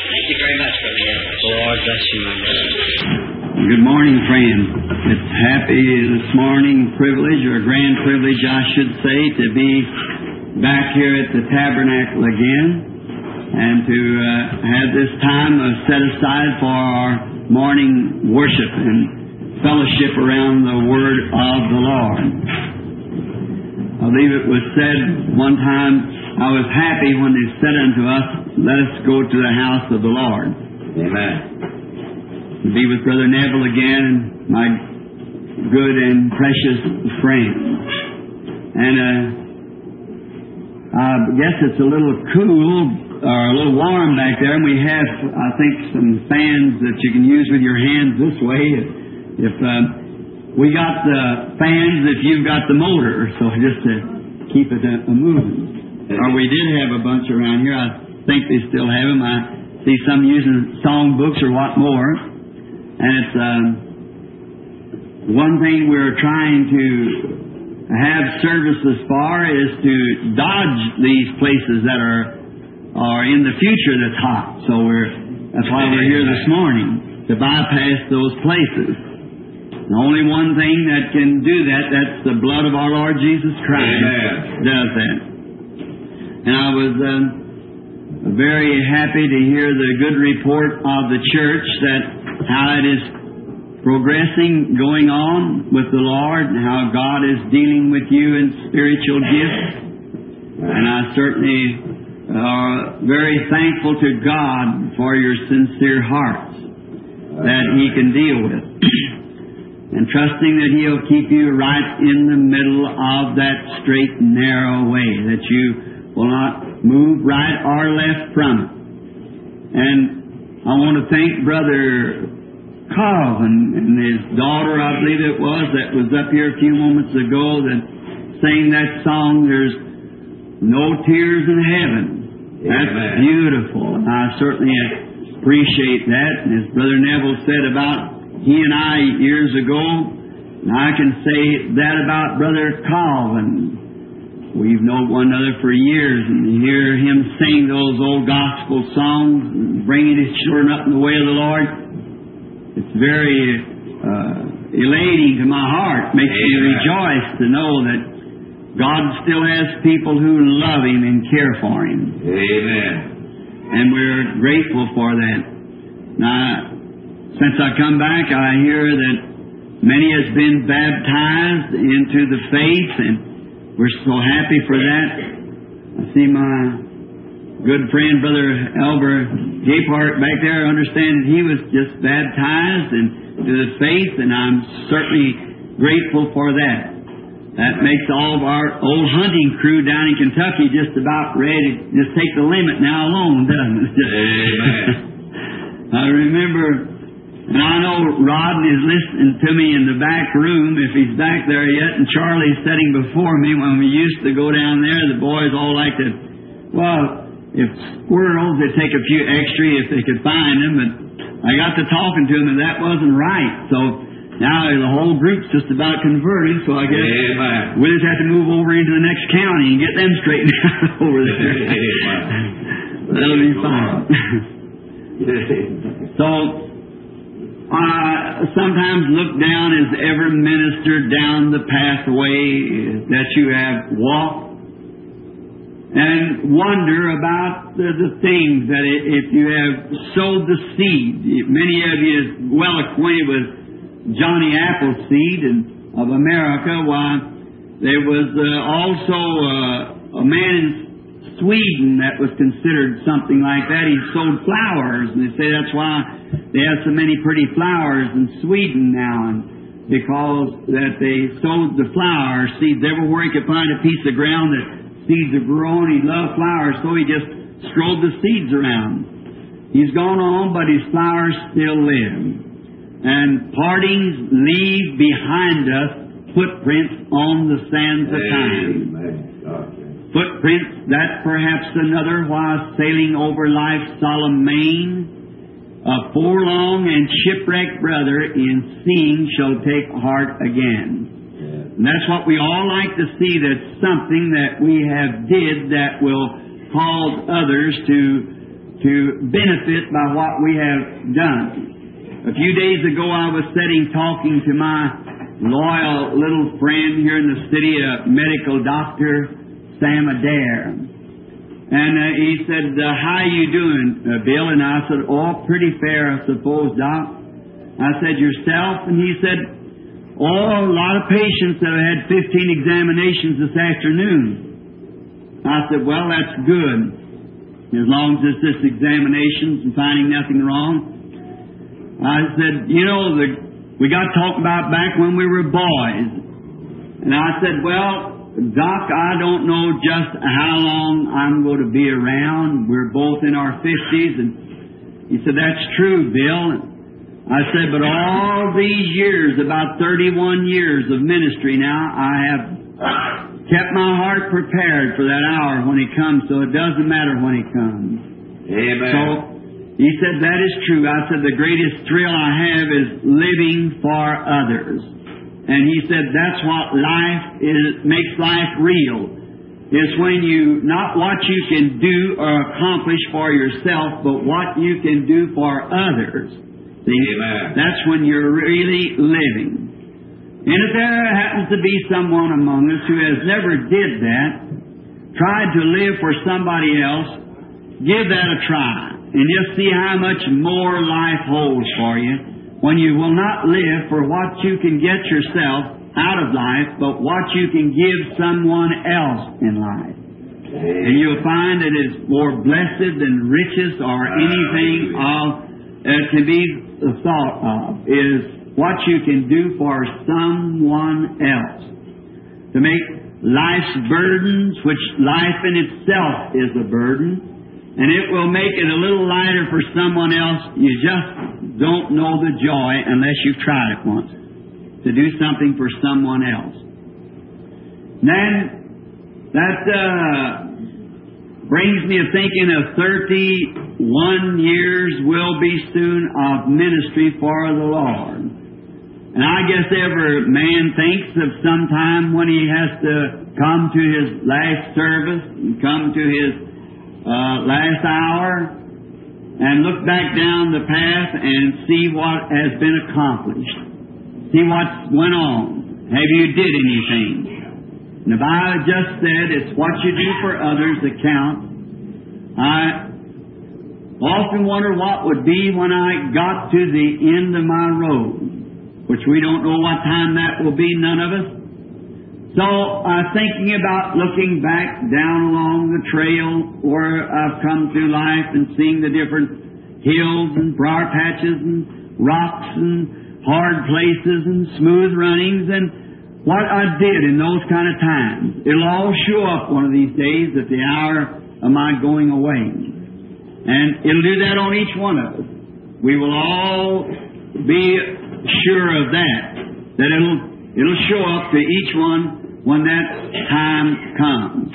Thank you very much, Brother Edwards. Lord bless you, my brother. Good morning, friends. It's happy this morning privilege, or grand privilege, I should say, to be back here at the Tabernacle again and to have this time set aside for our morning worship and fellowship around the Word of the Lord. I believe it was said one time, I was happy when they said unto us, let us go to the house of the Lord. Amen. To be with Brother Neville again, my good and precious friend. And I guess it's a little cool, or a little warm back there, and we have, I think, some fans that you can use with your hands this way. If we got the fans, if you've got the motor, so just to keep it moving. Or we did have a bunch around here. I think they still have them. I see some using song books or what more. And it's one thing we're trying to have services for is to dodge these places that are in the future that's hot. So that's why we're here this morning, to bypass those places. The only one thing that can do that, that's the blood of our Lord Jesus Christ. Amen. Does that. And I was very happy to hear the good report of the church, that how it is progressing, going on with the Lord, and how God is dealing with you in spiritual gifts. And I certainly very thankful to God for your sincere hearts that He can deal with. And trusting that He'll keep you right in the middle of that straight and narrow way, that you will not move right or left from it. And I want to thank Brother Calvin and his daughter, I believe it was, that was up here a few moments ago, that sang that song, There's No Tears in Heaven. That's beautiful. And I certainly appreciate that. And as Brother Neville said about he and I years ago, and I can say that about Brother Calvin. We've known one another for years, and to hear him sing those old gospel songs and bringing his children up in the way of the Lord, it's very elating to my heart. Makes me rejoice to know that God still has people who love Him and care for Him. Amen. And we're grateful for that. Now, since I come back, I hear that many has been baptized into the faith, and we're so happy for that. I see my good friend, Brother Albert Gapehart, back there. I understand that he was just baptized into the faith, and I'm certainly grateful for that. That makes all of our old hunting crew down in Kentucky just about ready to just take the limit now alone, doesn't it? Amen. I remember, and I know Rodney is listening to me in the back room, if he's back there yet, and Charlie's sitting before me. When we used to go down there, the boys all like to, well, if squirrels, they'd take a few extra if they could find them, but I got to talking to them, and that wasn't right. So now the whole group's just about converted, so I guess we'll just have to move over into the next county and get them straightened out over there. That'll be fine. So, I sometimes look down as every minister down the pathway that you have walked and wonder about the things that if you have sowed the seed. Many of you is well acquainted with Johnny Appleseed of America. Why, there was also a man in Sweden that was considered something like that. He sold flowers, and they say that's why they have so many pretty flowers in Sweden now, and because that they sowed the flower seeds everywhere he could find a piece of ground that seeds are growing. He loved flowers, so he just strode the seeds around. He's gone on, but his flowers still live. And partings leave behind us footprints on the sands of time. Footprints that perhaps another, while sailing over life's solemn main, a forlorn and shipwrecked brother in seeing shall take heart again. And that's what we all like to see, that something that we have did that will cause others to to benefit by what we have done. A few days ago I was sitting talking to my loyal little friend here in the city, a medical doctor, Sam Adair. And he said, how you doing, Bill? And I said, oh, pretty fair, I suppose, Doc. I said, yourself? And he said, oh, a lot of patients that have had 15 examinations this afternoon. I said, well, that's good, as long as it's just examinations and finding nothing wrong. I said, you know, we got talking about back when we were boys. And I said, well, Doc, I don't know just how long I'm going to be around. We're both in our 50s. And he said, that's true, Bill. I said, but all these years, about 31 years of ministry now, I have kept my heart prepared for that hour when He comes, so it doesn't matter when He comes. Amen. So he said, that is true. I said, the greatest thrill I have is living for others. And he said, that's what life is, makes life real. Is when you, not what you can do or accomplish for yourself, but what you can do for others. See? Amen. That's when you're really living. And if there happens to be someone among us who has never did that, tried to live for somebody else, give that a try. And just see how much more life holds for you when you will not live for what you can get yourself out of life, but what you can give someone else in life. And you'll find that it's more blessed than riches or anything to be thought of, is what you can do for someone else. To make life's burdens, which life in itself is a burden, and it will make it a little lighter for someone else. You just don't know the joy unless you've tried it once, to do something for someone else. Then that brings me to thinking of 31 years will be soon of ministry for the Lord. And I guess every man thinks of some time when he has to come to his last service and come to his last hour and look back down the path and see what has been accomplished. See what went on. Have you did anything? And if I just said it's what you do for others that counts, I often wonder what would be when I got to the end of my road, which we don't know what time that will be, none of us. So, thinking about looking back down along the trail where I've come through life and seeing the different hills and briar patches and rocks and hard places and smooth runnings and what I did in those kind of times. It'll all show up one of these days at the hour of my going away. And it'll do that on each one of us. We will all be sure of that it'll show up to each one when that time comes.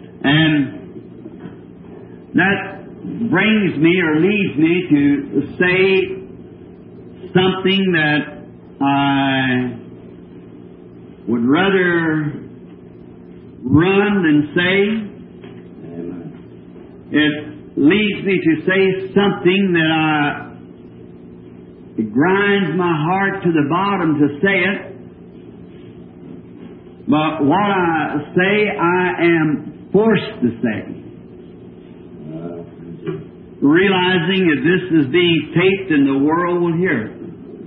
And that brings me or leads me to say something that I would rather run than say. It leads me to say something that it grinds my heart to the bottom to say it. But what I say, I am forced to say. Realizing that this is being taped and the world will hear it.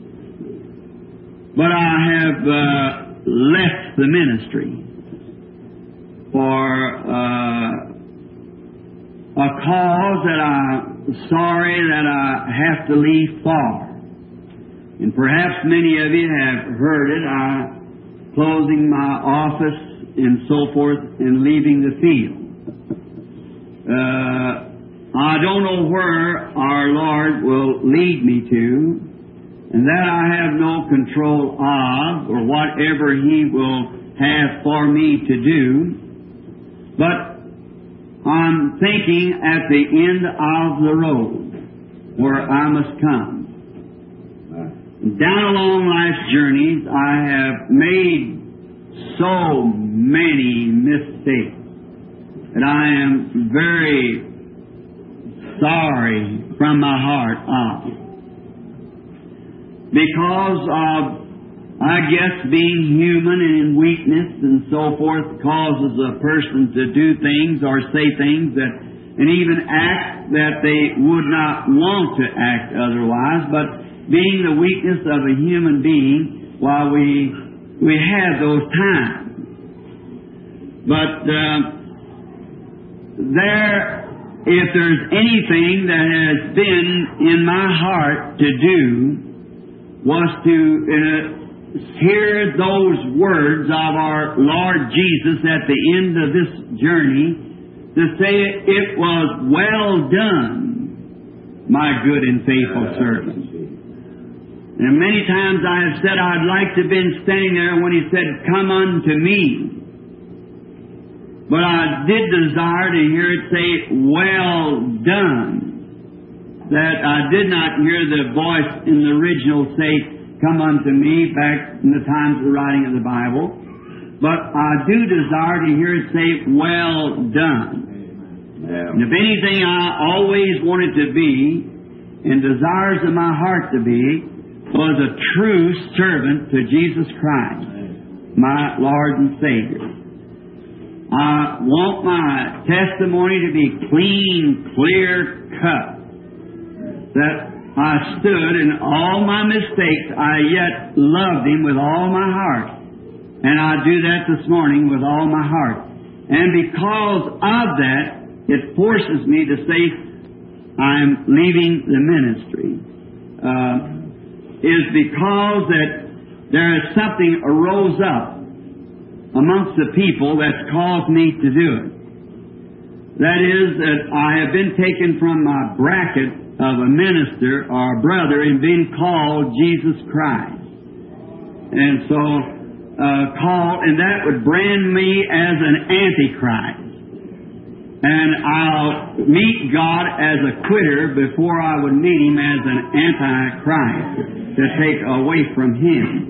But I have left the ministry for a cause that I'm sorry that I have to leave for. And perhaps many of you have heard it. Closing my office and so forth and leaving the field. I don't know where our Lord will lead me to, and that I have no control of, or whatever He will have for me to do. But I'm thinking at the end of the road where I must come. Down along life's journeys, I have made so many mistakes that I am very sorry from my heart of. Because of, I guess, being human and in weakness and so forth causes a person to do things or say things that, and even act that they would not want to act otherwise, but being the weakness of a human being, while we have those times. But if there's anything that has been in my heart to do, was to hear those words of our Lord Jesus at the end of this journey, to say, "It was well done, my good and faithful servant." And many times I have said I'd like to have been standing there when He said, "Come unto me." But I did desire to hear it say, "Well done." That I did not hear the voice in the original say, "Come unto me," back in the times of the writing of the Bible. But I do desire to hear it say, "Well done." Yeah. And if anything I always wanted to be, and desires of my heart to be, was a true servant to Jesus Christ, my Lord and Savior. I want my testimony to be clean, clear cut. That I stood in all my mistakes, I yet loved Him with all my heart. And I do that this morning with all my heart. And because of that, it forces me to say, I'm leaving the ministry. Is because that there is something arose up amongst the people that's caused me to do it. That is that I have been taken from my bracket of a minister or a brother and been called Jesus Christ. And so and that would brand me as an antichrist. And I'll meet God as a quitter before I would meet Him as an antichrist to take away from Him.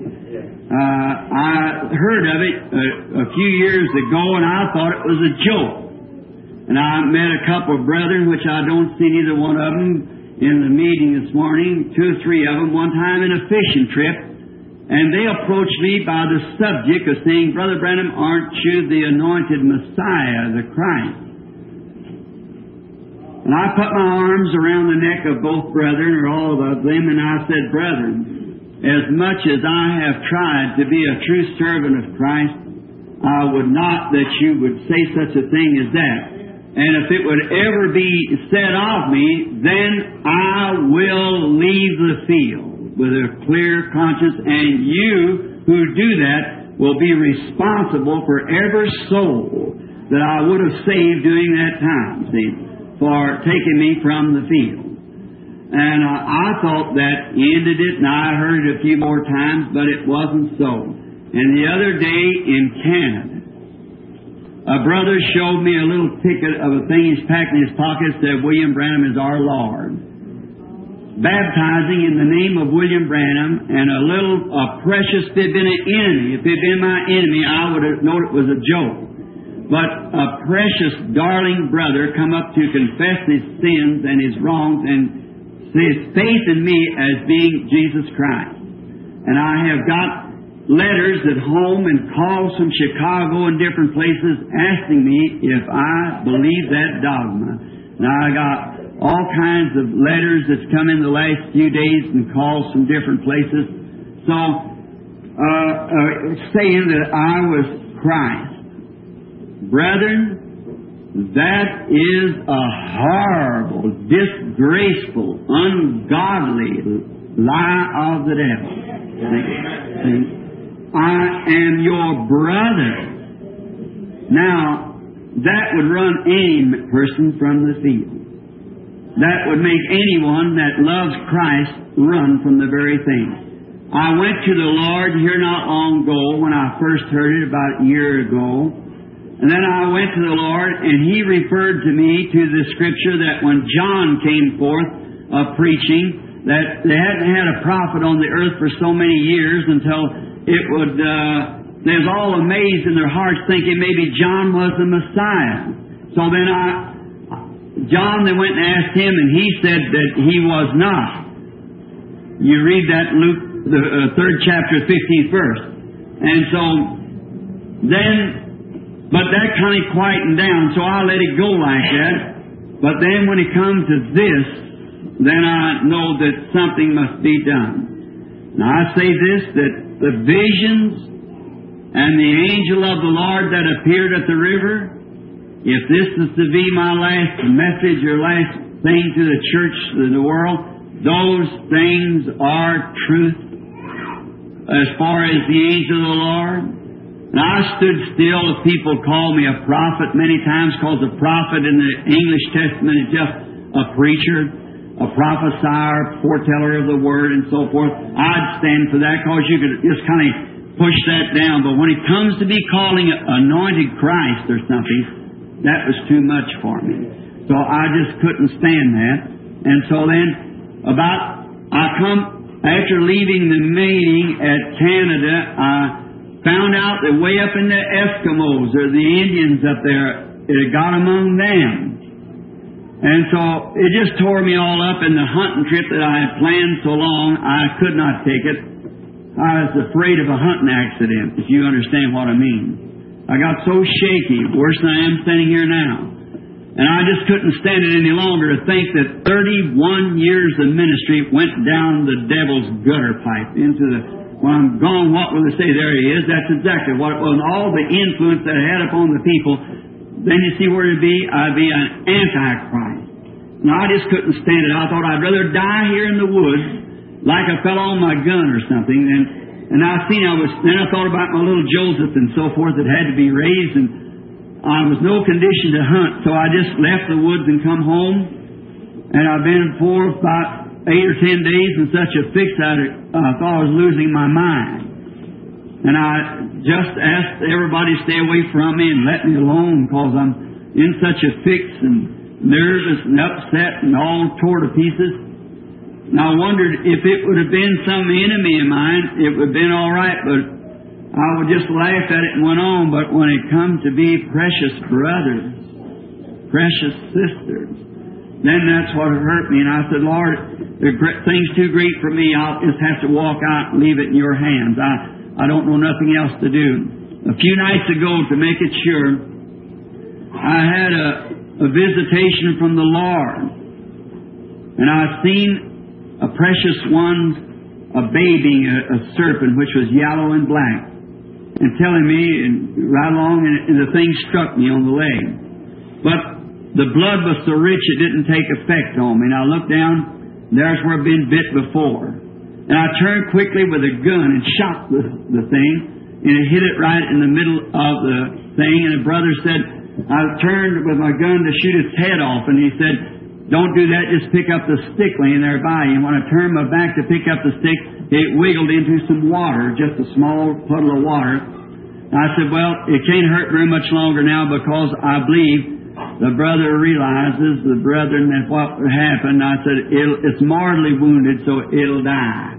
I heard of it a few years ago, and I thought it was a joke. And I met a couple of brethren, which I don't see neither one of them in the meeting this morning, 2 or 3 of them, one time in a fishing trip, and they approached me by the subject of saying, "Brother Branham, aren't you the anointed Messiah, the Christ?" And I put my arms around the neck of both brethren, or all of them, and I said, "Brethren, as much as I have tried to be a true servant of Christ, I would not that you would say such a thing as that. And if it would ever be said of me, then I will leave the field with a clear conscience, and you who do that will be responsible for every soul that I would have saved during that time, see, for taking me from the field." And I thought that ended it, and I heard it a few more times, but it wasn't so. And the other day in Canada, a brother showed me a little ticket of a thing he's packed in his pocket that said, "William Branham is our Lord." Baptizing in the name of William Branham, and a precious, if it had been an enemy, if it had been my enemy, I would have known it was a joke. But a precious, darling brother come up to confess his sins and his wrongs and his faith in me as being Jesus Christ. And I have got letters at home and calls from Chicago and different places asking me if I believe that dogma. And I got all kinds of letters that's come in the last few days and calls from different places. So, saying that I was Christ. Brethren, that is a horrible, disgraceful, ungodly lie of the devil. See? I am your brother. Now, that would run any person from the field. That would make anyone that loves Christ run from the very thing. I went to the Lord here not long ago when I first heard it about a year ago. And then I went to the Lord, and He referred to me to the Scripture that when John came forth of preaching, that they hadn't had a prophet on the earth for so many years until it would, they was all amazed in their hearts thinking maybe John was the Messiah. So then John, they went and asked him, and he said that he was not. You read that in Luke, the 3rd chapter, 15th verse. And so, then, but that kind of quietened down, so I let it go like that. But then when it comes to this, then I know that something must be done. Now I say this, that the visions and the angel of the Lord that appeared at the river, if this is to be my last message or last thing to the church, to the world, those things are truth as far as the angel of the Lord. And I stood still. If people call me a prophet many times, because a prophet in the English Testament is just a preacher, a prophesier, foreteller of the Word, and so forth. I'd stand for that, because you could just kind of push that down. But when it comes to be calling anointed Christ or something, that was too much for me. So I just couldn't stand that. And so then, after leaving the meeting at Canada, I found out that way up in the Eskimos, or the Indians up there, it had got among them. And so it just tore me all up, in the hunting trip that I had planned so long, I could not take it. I was afraid of a hunting accident, if you understand what I mean. I got so shaky, worse than I am standing here now. And I just couldn't stand it any longer to think that 31 years of ministry went down the devil's gutter pipe into the... When I'm gone, what will they say? There he is. That's exactly what it was. And all the influence that it had upon the people, then you see where it'd be? I'd be an antichrist. And I just couldn't stand it. I thought I'd rather die here in the woods like I fell on my gun or something. And then I thought about my little Joseph and so forth that had to be raised, and I was no condition to hunt. So I just left the woods and come home. And I've been for about 8 or 10 days in such a fix I thought I was losing my mind. And I just asked everybody to stay away from me and let me alone, because I'm in such a fix and nervous and upset and all tore to pieces. And I wondered if it would have been some enemy of mine, it would have been all right, but I would just laugh at it and went on. But when it comes to be precious brothers, precious sisters, then that's what hurt me. And I said, Lord, the thing's too great for me. I'll just have to walk out and leave it in your hands. I don't know nothing else to do. A few nights ago, to make it sure, I had a visitation from the Lord. And I seen a precious one, a baby, a serpent, which was yellow and black, and telling me, and right along, and the thing struck me on the leg. But the blood was so rich it didn't take effect on me. And I looked down, there's where I'd been bit before. And I turned quickly with a gun and shot the thing, and it hit it right in the middle of the thing. And the brother said, I turned with my gun to shoot its head off, and he said, don't do that, just pick up the stick laying there by you. And when I turned my back to pick up the stick, it wiggled into some water, just a small puddle of water. And I said, well, it can't hurt very much longer now, because I believe the brother realizes, the brethren, that what happened. I said, it's mortally wounded, so it'll die.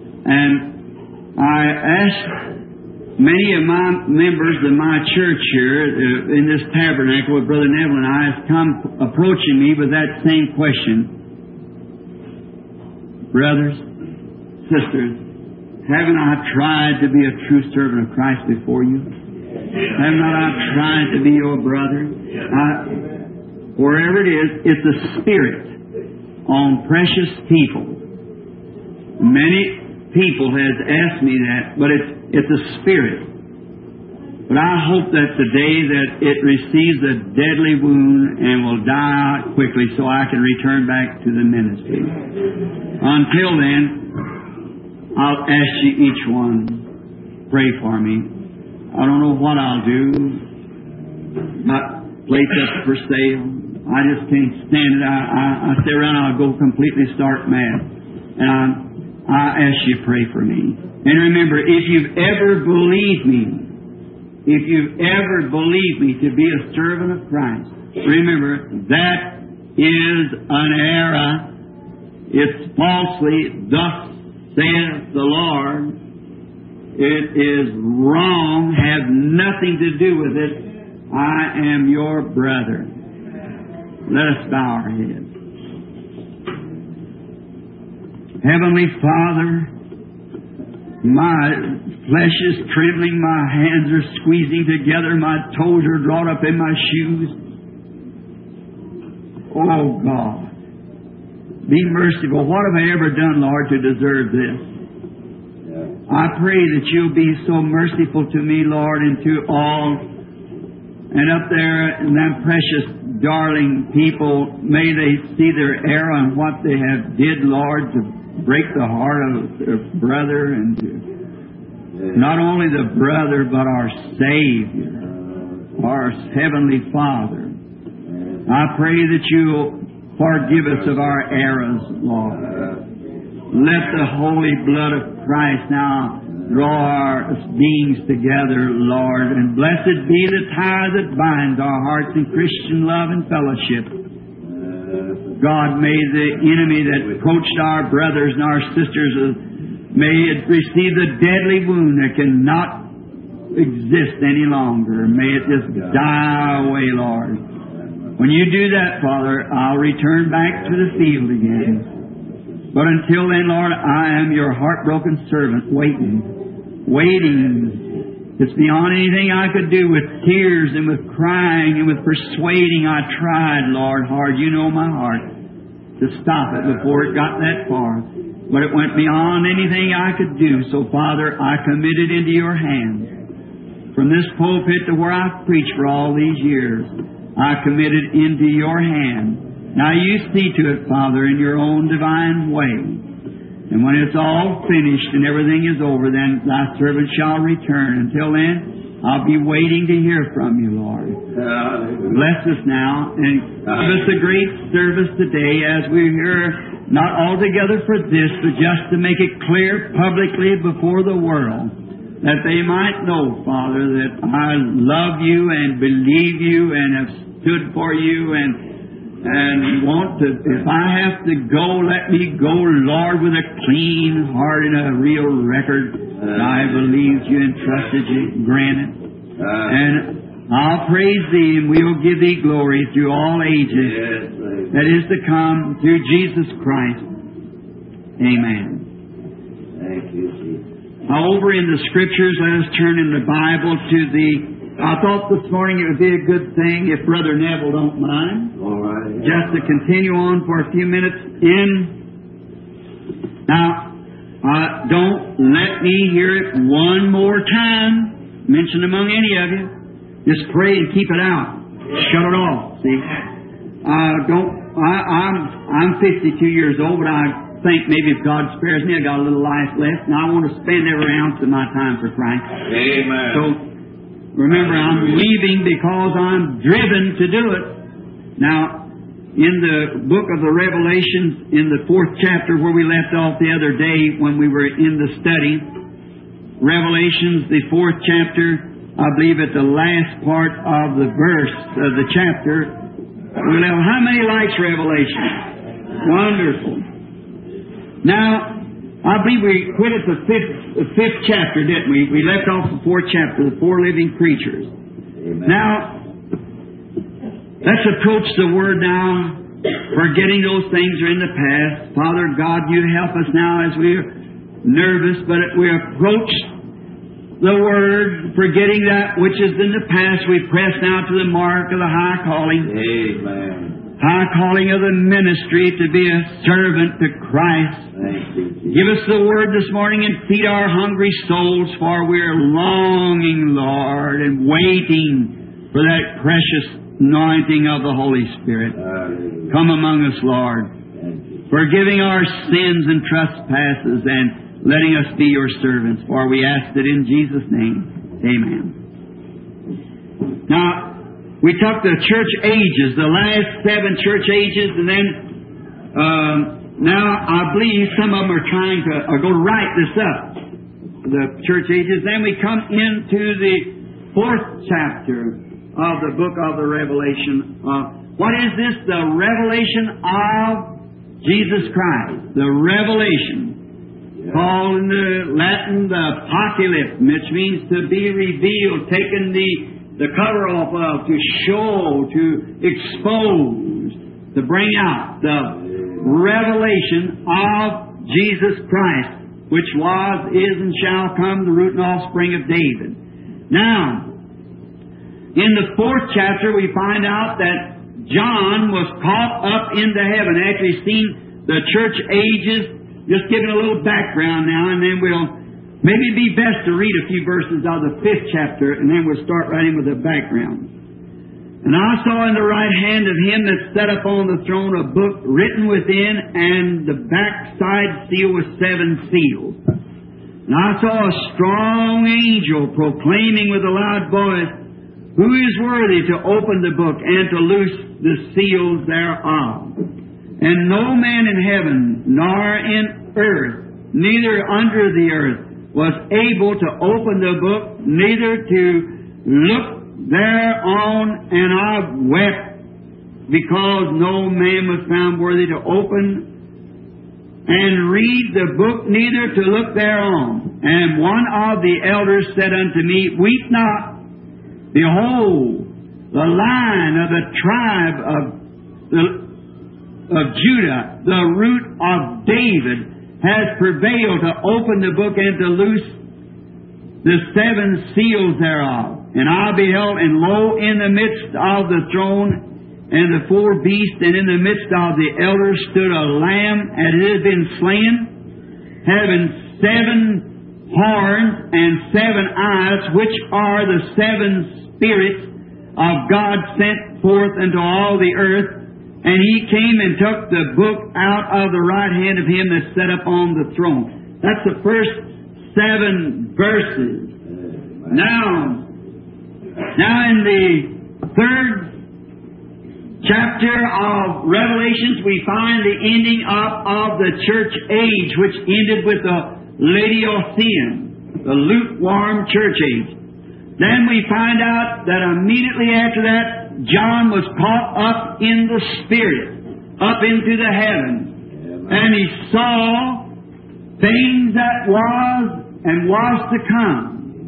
And I asked many of my members of my church here in this tabernacle with Brother Neville and I has come approaching me with that same question. Brothers, sisters, haven't I tried to be a true servant of Christ before you? Haven't I tried to be your brother? Wherever it is, it's a spirit on precious people. Many people has asked me that, but it's a spirit. But I hope that today that it receives a deadly wound and will die out quickly, so I can return back to the ministry. Until then, I'll ask you each one, pray for me. I don't know what I'll do. Not place up for sale. I just can't stand it. I stay around, I'll go completely stark mad. And I ask you to pray for me. And remember, if you've ever believed me to be a servant of Christ, remember, that is an error. It's falsely, thus saith the Lord. It is wrong, have nothing to do with it. I am your brother. Let us bow our heads. Heavenly Father, my flesh is trembling, my hands are squeezing together, my toes are drawn up in my shoes. Oh God, be merciful. What have I ever done, Lord, to deserve this? I pray that You'll be so merciful to me, Lord, and to all. And up there, in them precious, darling people, may they see their error and what they have did, Lord, to break the heart of their brother and to not only the brother, but our Savior, our Heavenly Father. I pray that You'll forgive us of our errors, Lord. Let the holy blood of Christ now draw our beings together, Lord, and blessed be the tie that binds our hearts in Christian love and fellowship. God, may the enemy that approached our brothers and our sisters, may it receive the deadly wound that cannot exist any longer. May it just die away, Lord. When You do that, Father, I'll return back to the field again. But until then, Lord, I am Your heartbroken servant, waiting. It's beyond anything I could do with tears and with crying and with persuading. I tried, Lord, hard. You know my heart, to stop it before it got that far. But it went beyond anything I could do. So, Father, I commit it into Your hands. From this pulpit to where I've preached for all these years, I commit it into Your hands. Now You see to it, Father, in Your own divine way. And when it's all finished and everything is over, then Thy servant shall return. Until then, I'll be waiting to hear from You, Lord. Bless us now and give us a great service today as we're here, not altogether for this, but just to make it clear publicly before the world, that they might know, Father, that I love You and believe You and have stood for You and want to, if I have to go, let me go, Lord, with a clean heart and a real record. I believed You and trusted You, grant it. And I'll praise Thee and we'll give Thee glory through all ages that is to come, through Jesus Christ. Amen. Thank You, Jesus. Now, over in the Scriptures, let us turn in the Bible to I thought this morning it would be a good thing if Brother Neville don't mind. All right. Just to continue on for a few minutes Now, don't let me hear it one more time mentioned among any of you. Just pray and keep it out. Shut it off. See, I'm 52 years old, but I think maybe if God spares me, I got a little life left, and I want to spend every ounce of my time for Christ. Amen. So remember, I'm leaving because I'm driven to do it. Now, in the book of the Revelation, in the 4th chapter where we left off the other day when we were in the study, Revelations, the 4th chapter, I believe at the last part of the verse of the chapter, how many likes Revelation? Wonderful. Now, I believe we quit at the fifth chapter, didn't we? We left off the 4th chapter, the 4 living creatures. Amen. Now, let's approach the Word now, forgetting those things are in the past. Father God, You help us now as we're nervous, but we approach the Word, forgetting that which is in the past. We press now to the mark of the high calling. Amen. High calling of the ministry to be a servant to Christ. Thank You, Jesus. Give us the Word this morning and feed our hungry souls, for we're longing, Lord, and waiting for that precious anointing of the Holy Spirit. Hallelujah. Come among us, Lord, forgiving our sins and trespasses and letting us be Your servants, for we ask it in Jesus' name. Amen. Now, we took the church ages, the last 7 church ages, and then now I believe some of them are trying to go to write this up, the church ages. Then we come into the 4th chapter of the book of the Revelation. What is this? The revelation of Jesus Christ. The revelation. Yeah. Called in the Latin the apocalypse, which means to be revealed, taken the cover off of, to show, to expose. to bring out the revelation of Jesus Christ, which was, is, and shall come, the root and offspring of David. Now, in the 4th chapter, we find out that John was caught up into heaven after he's seen the church ages. Just giving a little background now, and then we'll maybe be best to read a few verses out of the 5th chapter, and then we'll start right in with the background. And I saw in the right hand of him that sat upon the throne a book written within, and the backside seal with 7 seals. And I saw a strong angel proclaiming with a loud voice, Who is worthy to open the book and to loose the seals thereof? And no man in heaven, nor in earth, neither under the earth, was able to open the book, neither to look thereon. And I wept, because no man was found worthy to open and read the book, neither to look thereon. And one of the elders said unto me, Weep not. Behold, the Lion of the tribe of Judah, the root of David, has prevailed to open the book and to loose the 7 seals thereof. And I beheld, and lo, in the midst of the throne and the 4 beasts, and in the midst of the elders stood a lamb, and it had been slain, having 7 horns and 7 eyes, which are the 7 spirits of God sent forth unto all the earth. And he came and took the book out of the right hand of him that sat upon the throne. That's the first 7 verses. Now in the 3rd chapter of Revelations, we find the ending of the church age, which ended with the Laodicean, the lukewarm church age. Then we find out that immediately after that, John was caught up in the Spirit, up into the heaven. And he saw things that was and was to come,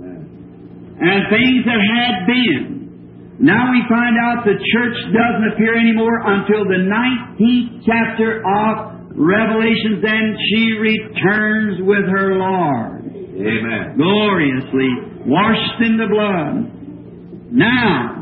and things that had been. Now we find out the church doesn't appear anymore until the 19th chapter of Revelations, and she returns with her Lord. Amen. Gloriously washed in the blood. Now,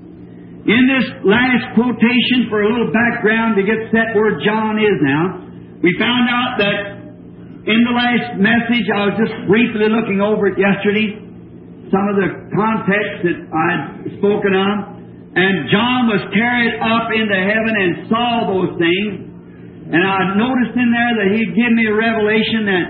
in this last quotation, for a little background to get set where John is now, we found out that in the last message, I was just briefly looking over it yesterday, some of the context that I'd spoken on, and John was carried up into heaven and saw those things, and I noticed in there that he'd give me a revelation that,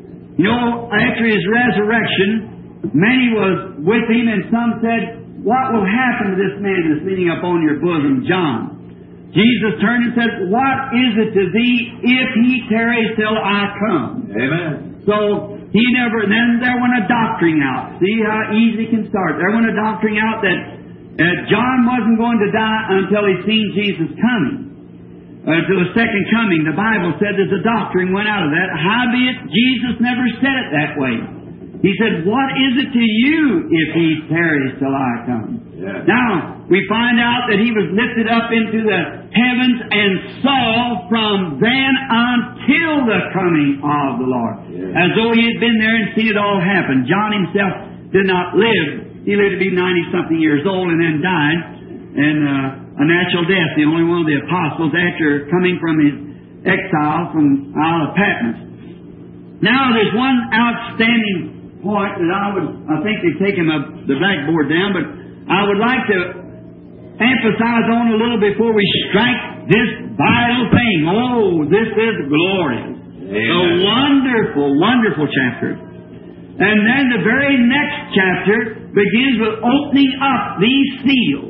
after his resurrection, many was with him, and some said, What will happen to this man that's leaning up on your bosom, John? Jesus turned and said, What is it to thee if he tarries till I come? Amen. So then there went a doctrine out. See how easy it can start. There went a doctrine out that John wasn't going to die until he seen Jesus coming. To the second coming. The Bible said there's a doctrine went out of that. Howbeit, Jesus never said it that way. He said, What is it to you if he tarries till I come? Yeah. Now, we find out that he was lifted up into the heavens and saw from then until the coming of the Lord. Yeah. As though he had been there and seen it all happen. John himself did not live. He lived to be 90-something years old and then died. And a natural death, the only one of the apostles after coming from his exile from Isle of Patmos. Now, there's one outstanding point that I think they've taken the blackboard down, but I would like to emphasize on a little before we strike this vital thing. Oh, this is glorious. Amen. A wonderful, wonderful chapter. And then the very next chapter begins with opening up these seals.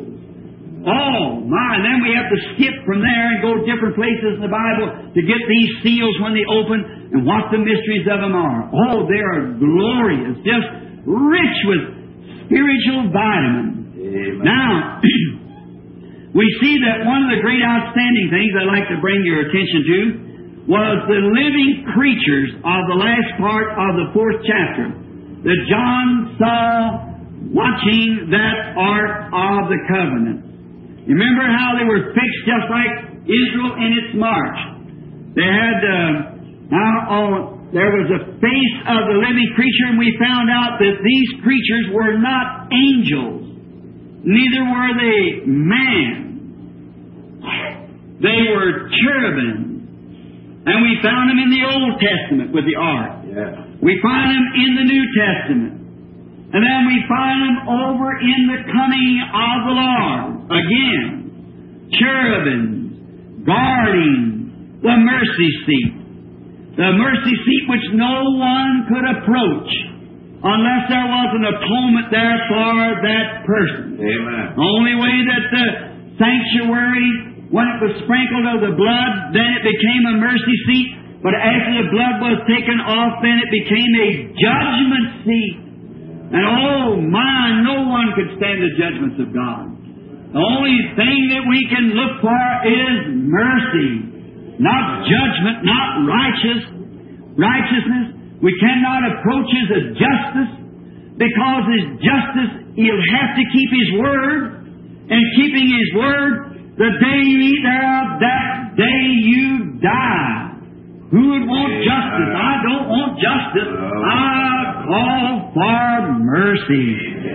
Oh, my. And then we have to skip from there and go different places in the Bible to get these seals when they open and what the mysteries of them are. Oh, they are glorious, just rich with spiritual vitamins. Amen. Now, we see that one of the great outstanding things I'd like to bring your attention to was the living creatures of the last part of the 4th chapter that John saw watching that Ark of the Covenant. Remember how they were fixed just like Israel in its march. They had, there was a face of the living creature, and we found out that these creatures were not angels. Neither were they man. They were cherubim. And we found them in the Old Testament with the ark. Yeah. We find them in the New Testament. And then we find them over in the coming of the Lord. Again, cherubim guarding the mercy seat. The mercy seat which no one could approach unless there was an atonement there for that person. Amen. The only way that the sanctuary, when it was sprinkled of the blood, then it became a mercy seat. But after the blood was taken off, then it became a judgment seat. And oh my, no one could stand the judgments of God. The only thing that we can look for is mercy. Not judgment, not righteousness. We cannot approach His justice, because His justice, He'll have to keep His word. And keeping His word, the day you eat thereof, that day you die. Who would want justice? I don't want justice. I call for mercy.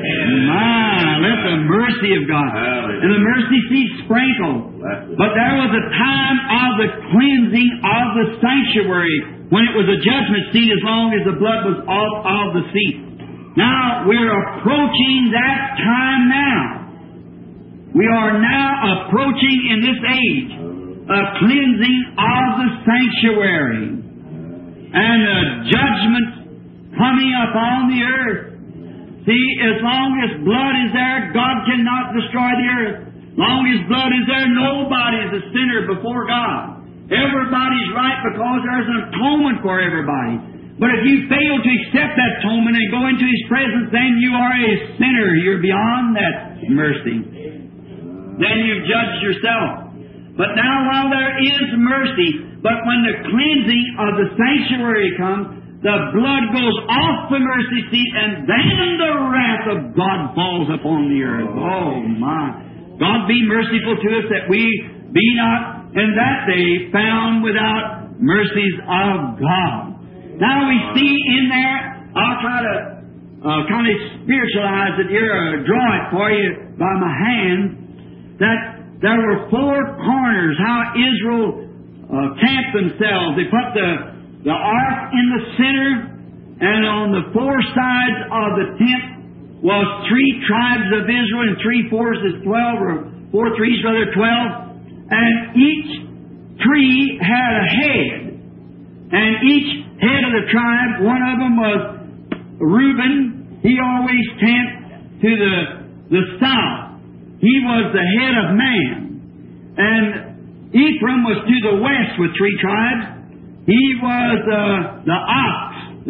Let the mercy of God. And the mercy seat sprinkled. But there was a time of the cleansing of the sanctuary when it was a judgment seat as long as the blood was off of the seat. Now, we're approaching that time now. We are now approaching in this age a cleansing of the sanctuary and a judgment coming upon the earth. See, as long as blood is there, God cannot destroy the earth. As long as blood is there, nobody is a sinner before God. Everybody's right because there's an atonement for everybody. But if you fail to accept that atonement and go into His presence, then you are a sinner. You're beyond that mercy. Then you've judged yourself. But now while there is mercy, but when the cleansing of the sanctuary comes, the blood goes off the mercy seat, and then the wrath of God falls upon the earth. Oh my! God be merciful to us that we be not in that day found without mercies of God. Now we see in there, I'll try to kind of spiritualize it here, or draw it for you by my hand, that there were four corners, how Israel camped themselves. They put the ark in the center, and on the four sides of the tent was 3 tribes of Israel, and 3 fours is 12, or 4 threes rather 12. And each tree had a head. And each head of the tribe, one of them was Reuben. He always camped to the south. He was the head of man. And Ephraim was to the west with 3 tribes. He was the ox.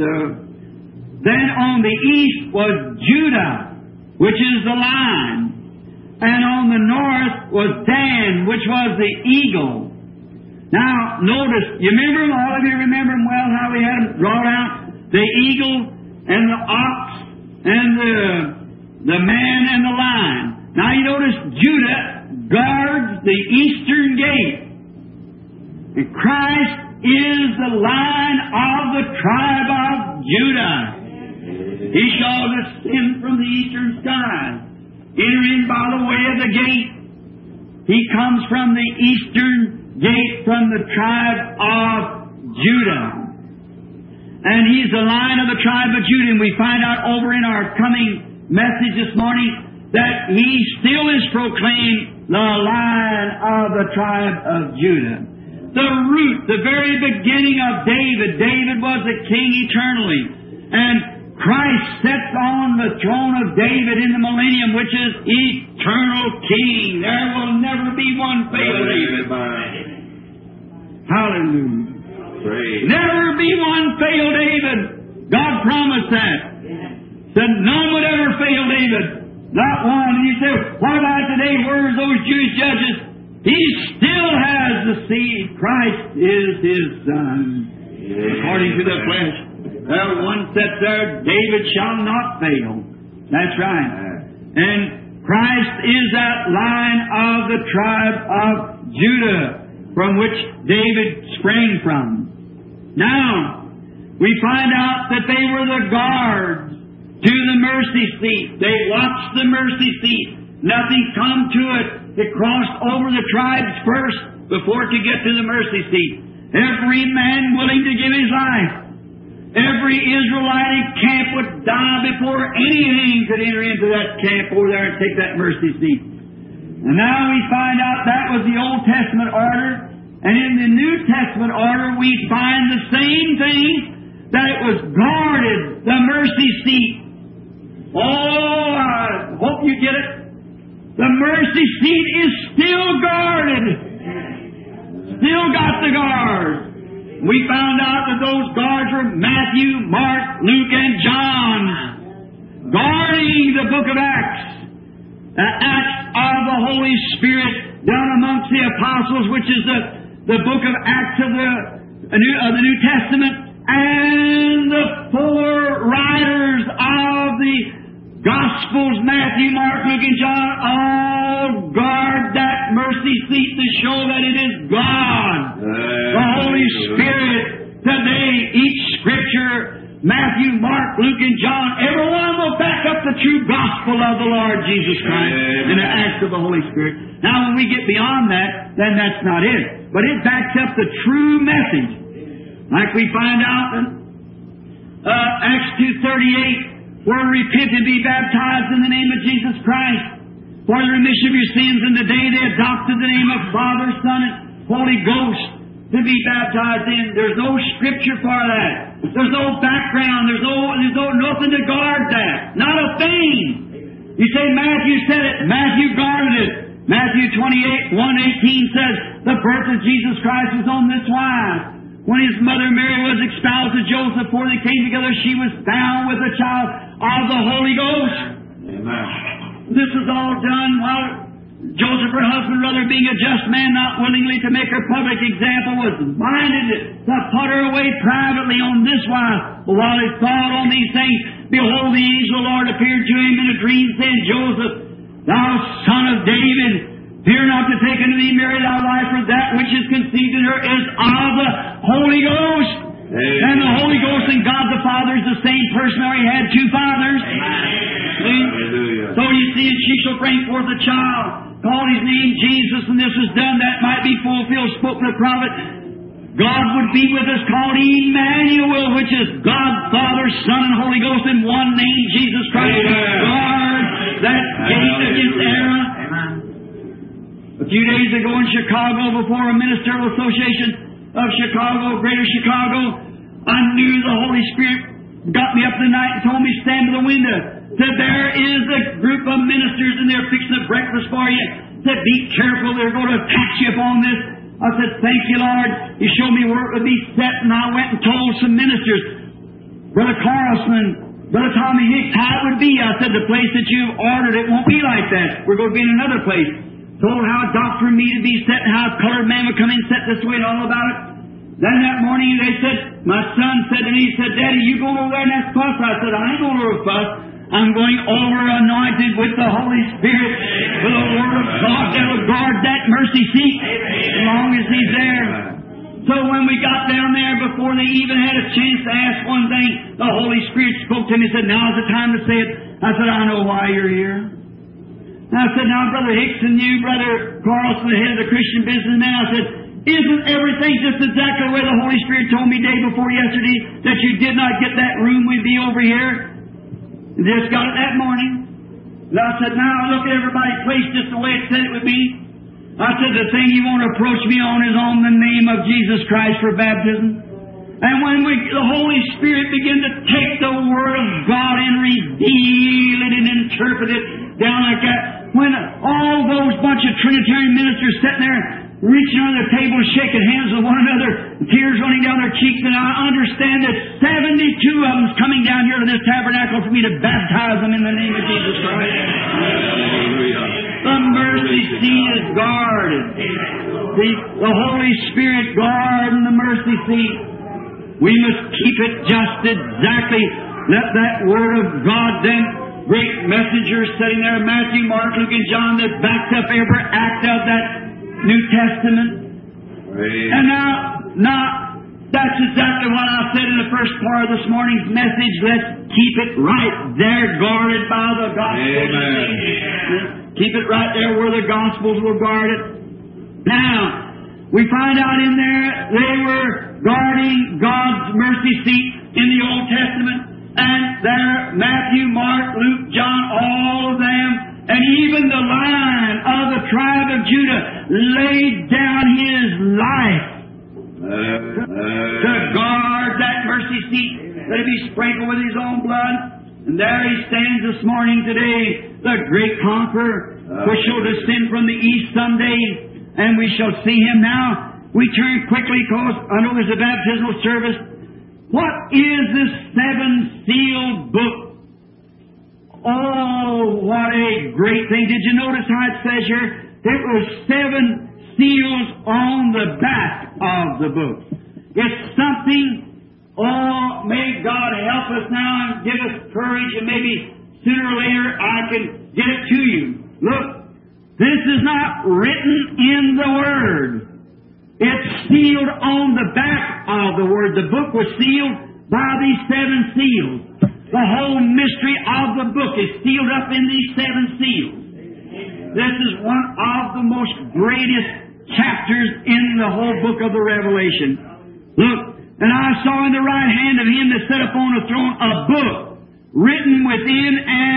Then on the east was Judah, which is the lion. And on the north was Dan, which was the eagle. Now, notice, you remember them? All of you remember them well, how we had them brought out? The eagle and the ox and the man and the lion. Now you notice Judah guards the eastern gate. And Christ is the Lion of the tribe of Judah. He shall descend from the eastern sky, enter in by the way of the gate. He comes from the eastern gate, from the tribe of Judah. And He's the Lion of the tribe of Judah. And we find out over in our coming message this morning that He still is proclaimed the Lion of the tribe of Judah. The root, the very beginning of David. David was a king eternally. And Christ sits on the throne of David in the millennium, which is eternal king. There will never be one fail David. Hallelujah. Praise. Never be one fail David. God promised that. Said none would ever fail David. Not one. And you say, what about today? Where's those Jewish judges? He still has the seed. Christ is His Son. According to the flesh. Well, one sits there, David shall not fail. That's right. And Christ is that Lion of the tribe of Judah. from which David sprang from. Now, we find out that they were the guards to the mercy seat. They watched the mercy seat. Nothing come to it. It crossed over the tribes first before it could get to the mercy seat. Every man willing to give his life. Every Israelite in camp would die before anything could enter into that camp over there and take that mercy seat. And now we find out that was the Old Testament order. And in the New Testament order we find the same thing, that it was guarded, the mercy seat. Oh, I hope you get it. The mercy seat is still guarded. Still got the guard. We found out that those guards were Matthew, Mark, Luke, and John, guarding the book of Acts. The Acts of the Holy Spirit done amongst the apostles, which is the book of Acts of the New Testament, and the four writers of the Gospels, Matthew, Mark, Luke, and John, all guard that mercy seat to show that it is God, the Holy Spirit. Today, each Scripture, Matthew, Mark, Luke, and John, everyone will back up the true gospel of the Lord Jesus Christ in the acts of the Holy Spirit. Now, when we get beyond that, then that's not it. But it backs up the true message. Like we find out in Acts 2:38, where repent and be baptized in the name of Jesus Christ for the remission of your sins, and today they adopted the name of Father, Son, and Holy Ghost to be baptized in. There's no Scripture for that. There's no background. There's no nothing to guard that. Not a thing. You say Matthew said it. Matthew guarded it. Matthew 28:1-18 says, the birth of Jesus Christ was on this wise. When his mother Mary was espoused to Joseph, before they came together, she was bound with a child of the Holy Ghost. Amen. This is all done while Joseph, her husband, rather being a just man, not willingly to make her public example, was minded to put her away privately on this wise. But while he thought on these things, behold, the angel of the Lord appeared to him in a dream, saying, Joseph, thou son of David, fear not to take unto thee Mary thy wife, for that which is conceived in her is of the Holy Ghost. Amen. And the Holy Ghost and God the Father is the same person, or he had two fathers. Hallelujah. So you see, and she shall bring forth a child, call his name Jesus, and this was done that might be fulfilled, spoke the prophet. God would be with us, called Emmanuel, which is God, Father, Son, and Holy Ghost in one name, Jesus Christ. Guard that gate against error. A few days ago in Chicago, before a ministerial association of Chicago, Greater Chicago, I knew the Holy Spirit got me up the night and told me to stand by the window. Said, there is a group of ministers and they're fixing a breakfast for you. Said, be careful, they're going to attack you upon this. I said, thank you, Lord. He showed me where it would be set, and I went and told some ministers, Brother Carlson, Brother Tommy Hicks, how it would be. I said, the place that you've ordered, it won't be like that. We're going to be in another place. Told how a doctor and me to be set, and how a colored man would come in and set this way and all about it. Then that morning they said, my son said to me, he said, Daddy, you going over there and that fuss? I said, I ain't going over a fuss. I'm going over anointed with the Holy Spirit, with the Word of God that will guard that mercy seat as long as He's there. So when we got down there, before they even had a chance to ask one thing, the Holy Spirit spoke to me and said, now's the time to say it. I said, I know why you're here. And I said, now, Brother Hicks and you, Brother Carlson, the head of the Christian businessman, I said, isn't everything just exactly the way the Holy Spirit told me day before yesterday that you did not get that room we'd be over here? And just got it that morning. And I said, now look at everybody's place just the way it said it would be. I said, the thing you want to approach me on is on the name of Jesus Christ for baptism. And when the Holy Spirit began to take the Word of God and reveal it and interpret it down like that, when all those bunch of Trinitarian ministers sitting there reaching on their table, shaking hands with one another, tears running down their cheeks, and I understand that 72 of them's coming down here to this tabernacle for me to baptize them in the name of Jesus Christ. The mercy seat is guarded. The Holy Spirit guarding the mercy seat. We must keep it just exactly. Let that Word of God, then, great messengers sitting there, Matthew, Mark, Luke, and John, that backed up every act of that New Testament. And now, that's exactly what I said in the first part of this morning's message. Let's keep it right there, guarded by the gospel. Amen. Keep it right there where the gospels will guard it. Now, we find out in there they were guarding God's mercy seat in the Old Testament. And there, Matthew, Mark, Luke, John, all of them, and even the Lion of the tribe of Judah laid down his life to guard that mercy seat. Let it be sprinkled with his own blood. And there he stands this morning today, the great conqueror, who shall descend from the east someday, and we shall see him. Now, we turn quickly, because I know there's a baptismal service. What is this seven-sealed book? Oh, what a great thing. Did you notice how it says here? There were 7 seals on the back of the book. It's something, oh, may God help us now and give us courage, and maybe sooner or later I can get it to you. Look, this is not written in the Word. It's sealed on the back of the Word. The book was sealed by these 7 seals. The whole mystery of the book is sealed up in these 7 seals. This is one of the most greatest chapters in the whole book of the Revelation. Look, and I saw in the right hand of him that sat upon the throne a book written within,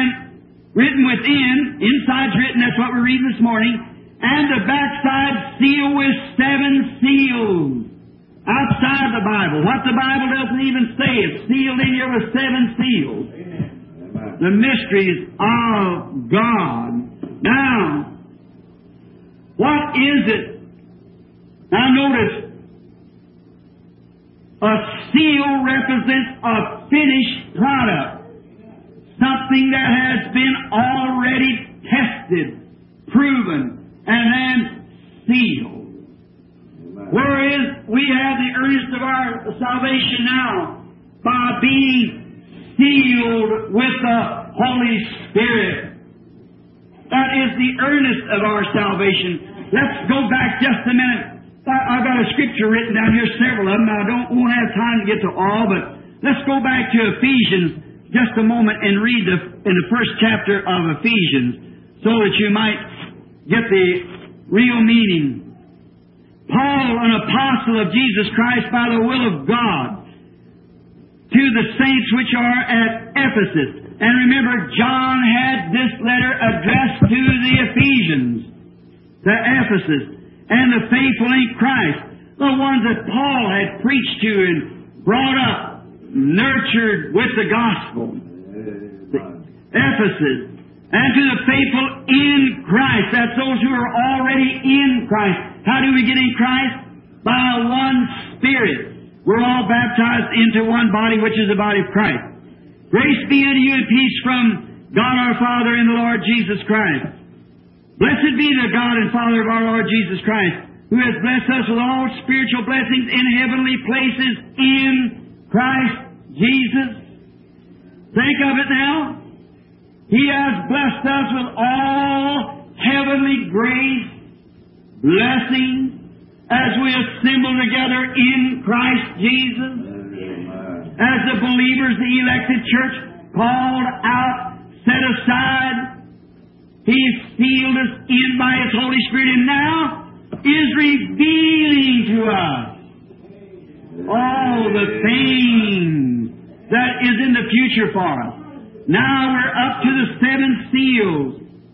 inside's written, that's what we're reading this morning, and the backside sealed with 7 seals. Outside the Bible. What the Bible doesn't even say. It's sealed in here with 7 seals. Amen. The mysteries of God. Now, what is it? Now notice, a seal represents a finished product. Something that has been already tested, proven, and then sealed. Whereas we have the earnest of our salvation now by being sealed with the Holy Spirit. That is the earnest of our salvation. Let's go back just a minute. I've got a scripture written down here, several of them. I won't have time to get to all, but let's go back to Ephesians just a moment and read in the first chapter of Ephesians so that you might get the real meaning. Paul, an apostle of Jesus Christ by the will of God, to the saints which are at Ephesus. And remember, John had this letter addressed to the Ephesians, to Ephesus, and the faithful in Christ, the ones that Paul had preached to and brought up, nurtured with the gospel. Ephesus, and to the faithful in Christ. That's those who are already in Christ. How do we get in Christ? By one Spirit. We're all baptized into one body, which is the body of Christ. Grace be unto you and peace from God our Father and the Lord Jesus Christ. Blessed be the God and Father of our Lord Jesus Christ, who has blessed us with all spiritual blessings in heavenly places in Christ Jesus. Think of it now. He has blessed us with all heavenly grace, blessings, as we assemble together in Christ Jesus. As the believers, the elected church, called out, set aside, He sealed us in by His Holy Spirit, and now is revealing to us all the things that is in the future for us. Now we're up to the 7 seals.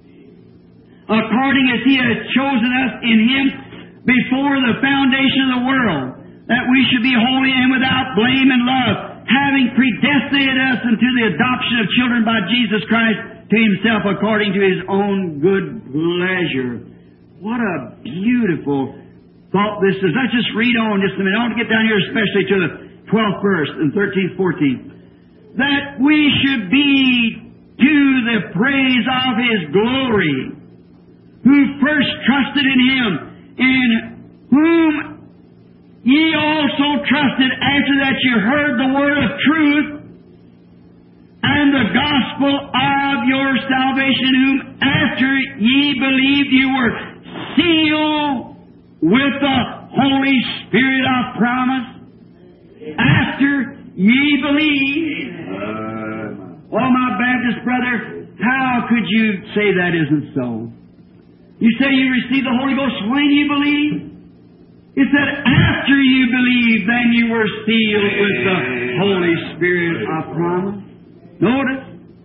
According as He has chosen us in Him before the foundation of the world, that we should be holy and without blame and love, having predestinated us unto the adoption of children by Jesus Christ to Himself according to His own good pleasure. What a beautiful thought this is. Let's just read on just a minute. I want to get down here especially to the 12th verse and 13th, 14th. That we should be to the praise of His glory, who first trusted in Him, in whom ye also trusted after that you heard the word of truth and the gospel of your salvation, whom after ye believed you were sealed with the Holy Spirit of promise after ye believe. Oh, my Baptist brother, how could you say that isn't so? You say you receive the Holy Ghost when you believe? It said after you believe, then you were sealed with the Holy Spirit of promise. Notice.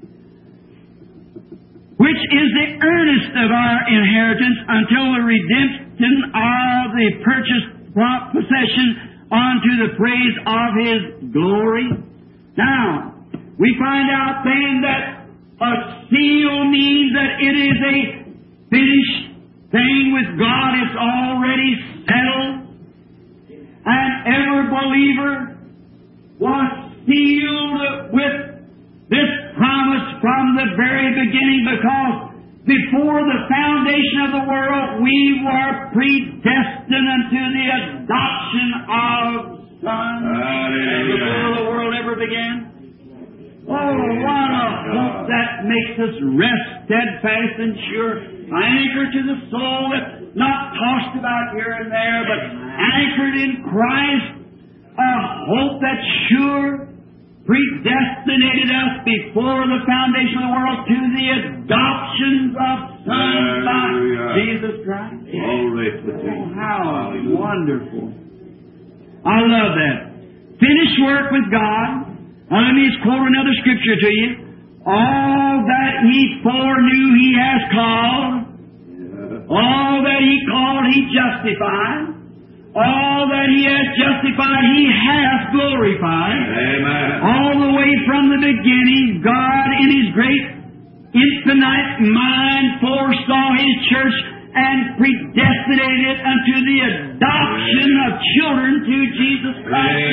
Which is the earnest of our inheritance until the redemption of the purchased possession unto the praise of His glory. Now, we find out then that a seal means that it is a finished thing with God. It's already settled. And every believer was sealed with this promise from the very beginning, because before the foundation of the world we were predestined unto the adoption of sons. Before the world ever began. Oh, what a hope that makes us rest steadfast and sure, anchored to the soul, that's not tossed about here and there, but anchored in Christ, a hope that's sure, predestinated us before the foundation of the world to the adoption of sons by Jesus Christ. Oh, how wonderful. I love that. Finished work with God. Now let me just quote another scripture to you. All that He foreknew He has called. All that He called He justified. All that He has justified, He has glorified. Amen. All the way from the beginning, God in His great infinite mind foresaw His church and predestinated it unto the adoption of children to Jesus Christ.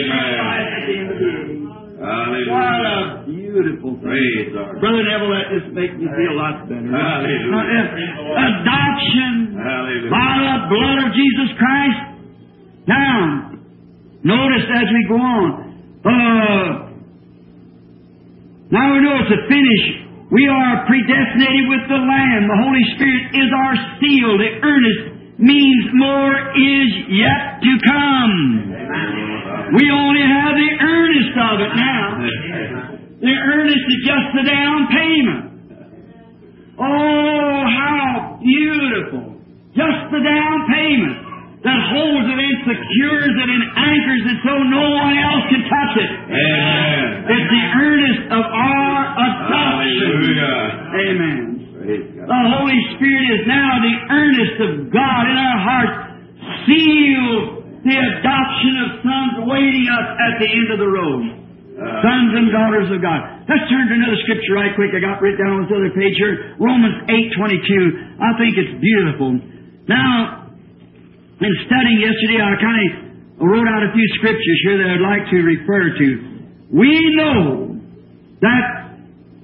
What a beautiful thing. Brother Neville, that just makes me feel a lot better. Adoption by the blood of Jesus Christ. Now, notice as we go on. Now we know it's a finish. We are predestinated with the Lamb. The Holy Spirit is our seal. The earnest means more is yet to come. We only have the earnest of it now. The earnest is just the down payment. Oh, how beautiful. Just the down payment that holds it and secures it and anchors it so no one else can touch it. Amen. It's the earnest of our adoption. Amen. The Holy Spirit is now the earnest of God in our hearts, sealed the adoption of sons waiting us at the end of the road. Sons and daughters of God. Let's turn to another scripture right quick. I got written down on this other page here. Romans 8:22. I think it's beautiful. Now, in studying yesterday, I kind of wrote out a few scriptures here that I'd like to refer to. We know that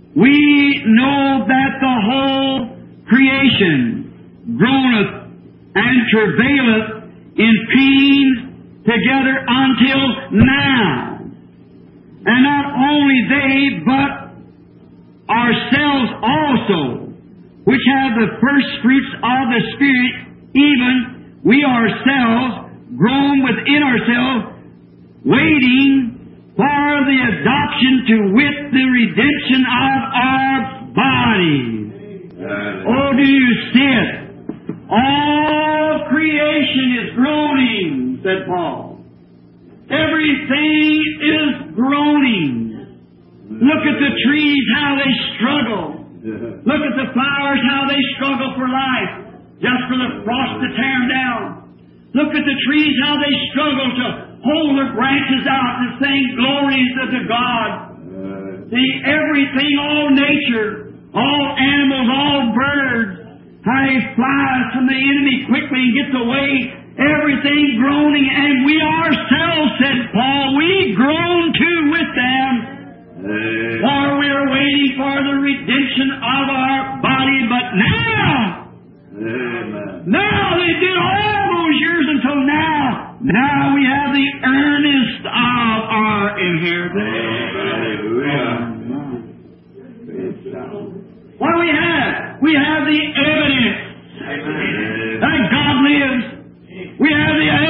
the whole creation groaneth and travaileth in pains together until now. And not only they, but ourselves also, which have the first fruits of the Spirit, even we ourselves groan within ourselves, waiting for the adoption, to wit, the redemption of our bodies. Oh, do you see it? All creation is groaning, said Paul. Everything is groaning. Look at the trees, how they struggle. Look at the flowers, how they struggle for life, just for the frost to tear them down. Look at the trees, how they struggle to hold their branches out and sing glories to God. See, everything, all nature, all animals, all birds, how he flies from the enemy quickly and gets away. Everything groaning, and we ourselves, said Paul, we groan too with them. For we are waiting for the redemption of our body. But now, they did all those years until now. Now we have the earnest of our inheritance. What do we have? We have the evidence that God lives. We have the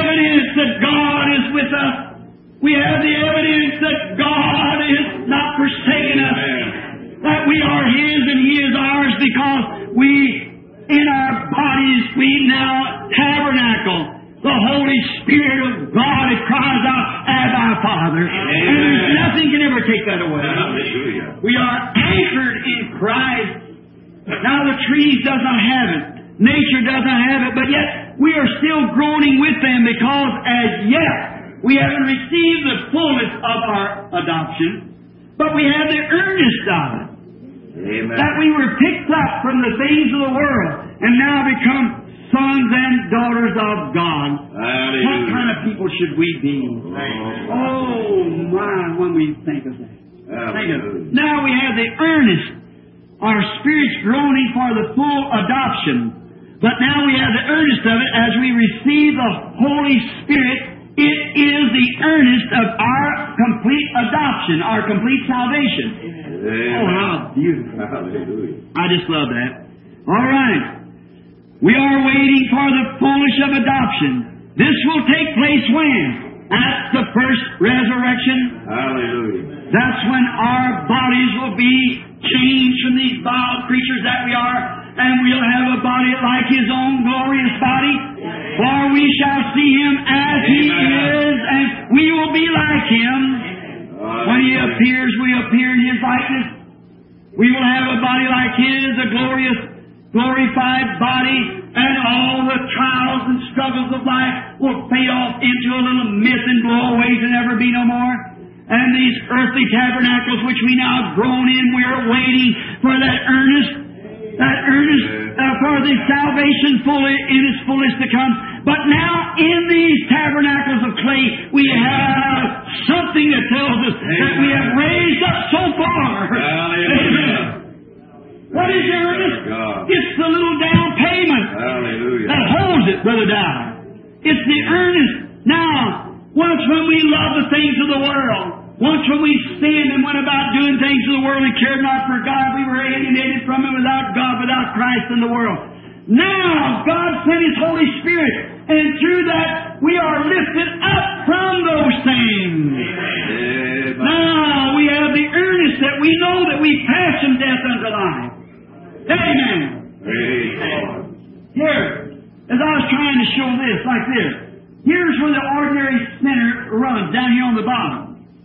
because we, in our bodies, we now tabernacle the Holy Spirit of God. It cries out, Abba, Father. And there's nothing can ever take that away. Hallelujah. We are anchored in Christ. Now the trees does not have it. Nature does not have it, but yet we are still groaning with them because as yet we haven't received the fullness of our adoption, but we have the earnest of it. Amen. That we were picked up from the things of the world and now become sons and daughters of God. Hallelujah. What kind of people should we be? Oh my, when we think of that. Think of it. Now we have the earnest, our spirits groaning for the full adoption. But now we have the earnest of it as we receive the Holy Spirit. It is the earnest of our complete adoption, our complete salvation. Amen. Oh, how beautiful. Hallelujah. I just love that. All right. We are waiting for the fullness of adoption. This will take place when? At the first resurrection. Hallelujah. That's when our bodies will be changed from these vile creatures that we are, and we'll have a body like His own glorious body. For we shall see Him as He is, and we will be like Him. When He appears, we appear in His likeness. We will have a body like His, a glorious, glorified body, and all the trials and struggles of life will fade off into a little mist and blow away to never be no more. And these earthly tabernacles which we now groan in, we are waiting for that earnest for the salvation fully in its fullness to come. But now in these tabernacles of clay, we have something that tells us that we have raised up so far. Hallelujah. What is the earnest? God. It's the little down payment Hallelujah. that holds it, Brother Dow. It's the earnest. Now, once when we love the things of the world, once when we sinned and went about doing things of the world and cared not for God, we were alienated from Him without God, without Christ in the world. Now, God sent His Holy Spirit, and through that, we are lifted up from those things. Amen. Now, we have the earnest that we know that we pass from death unto life. Amen. Praise God. Here, as I was trying to show this, like this, here's where the ordinary sinner runs, down here on the bottom.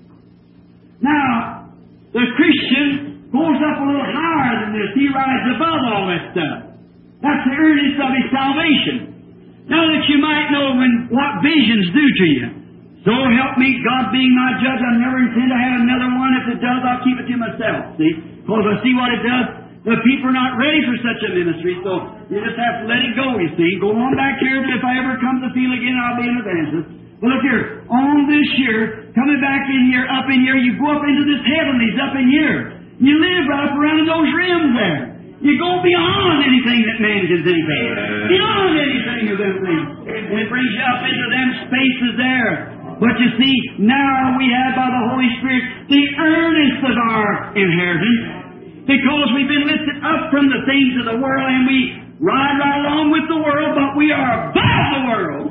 Now, the Christian goes up a little higher than this. He rises above all that stuff. That's the earnest of his salvation. Now that you might know what visions do to you. So help me, God being my judge, I never intend to have another one. If it does, I'll keep it to myself. See? Because I see what it does. The people are not ready for such a ministry, so you just have to let it go, you see. Go on back here, but if I ever come to the field again, I'll be an evangelist. Well, look here. On this year, coming back in here, up in here, you go up into this heavenlies up in here. You live right up around in those rims there. You go beyond anything that man can think of. Beyond anything of them things. And it brings you up into them spaces there. But you see, now we have by the Holy Spirit the earnest of our inheritance. Because we've been lifted up from the things of the world and we ride right along with the world, but we are above the world.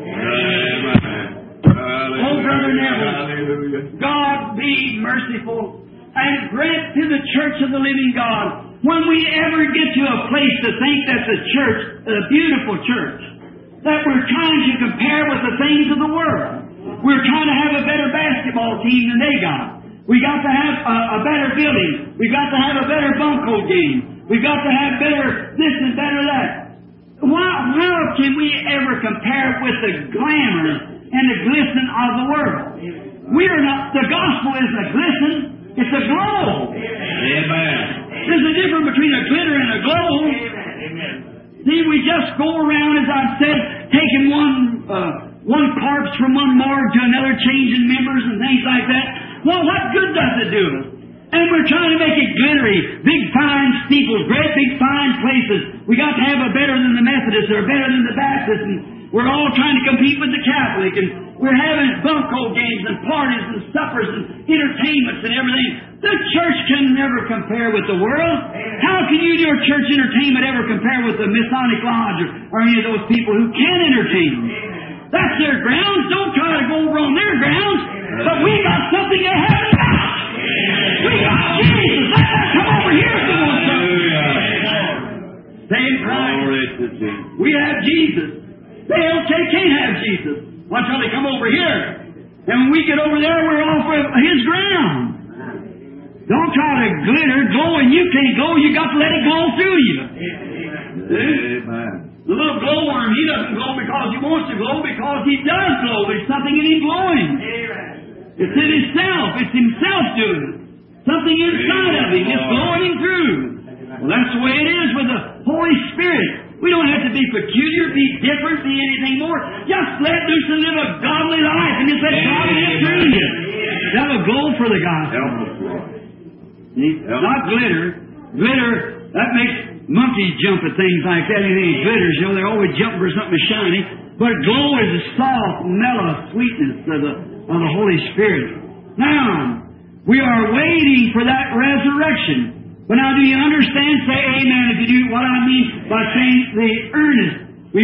Oh, Brother Neville, God be merciful and grant to the church of the living God, when we ever get to a place to think that the church, a beautiful church, that we're trying to compare with the things of the world. We're trying to have a better basketball team than they got. We got to have a better building. We got to have a better bunco game. We got to have better this and better that. How can we ever compare with the glamour and the glisten of the world? We are not. The gospel isn't a glisten; it's a glow. Amen. There's a difference between a glitter and a glow. Amen. See, we just go around, as I've said, taking one corpse from one morgue to another, changing members and things like that. Well, what good does it do us? And we're trying to make it glittery. Big, fine steeples, great, big, fine places. We got to have a better than the Methodists or better than the Baptists. And we're all trying to compete with the Catholic. And we're having bunco games and parties and suppers and entertainments and everything. The church can never compare with the world. How can you, your church entertainment, ever compare with the Masonic Lodge or any of those people who can entertain? That's their grounds. Don't try to go over on their grounds. But we got something they haven't got. We got Jesus. Come over here if you want something. We have Jesus. They can't have Jesus until they come over here. And when we get over there, we're off of His ground. Don't try to glitter, glow, and you can't glow. You got to let it glow through you. Amen. The little glowworm, he doesn't glow because he wants to glow, because he does glow. There's something in him glowing. It's in himself. It's himself doing it. Something inside of him is glowing him through. Well, that's the way it is with the Holy Spirit. We don't have to be peculiar, be different, be anything more. Just let loose and live a godly life, and just let God live through you. That'll glow for the gospel. Help us, Lord. Not glitter. Glitter, that makes monkeys jump at things like that. Anything glitters, you know, they're always jumping for something shiny. But glow is the soft, mellow sweetness of the Holy Spirit. Now, we are waiting for that resurrection. But now, do you understand? Say amen if you do what I mean by saying the earnest.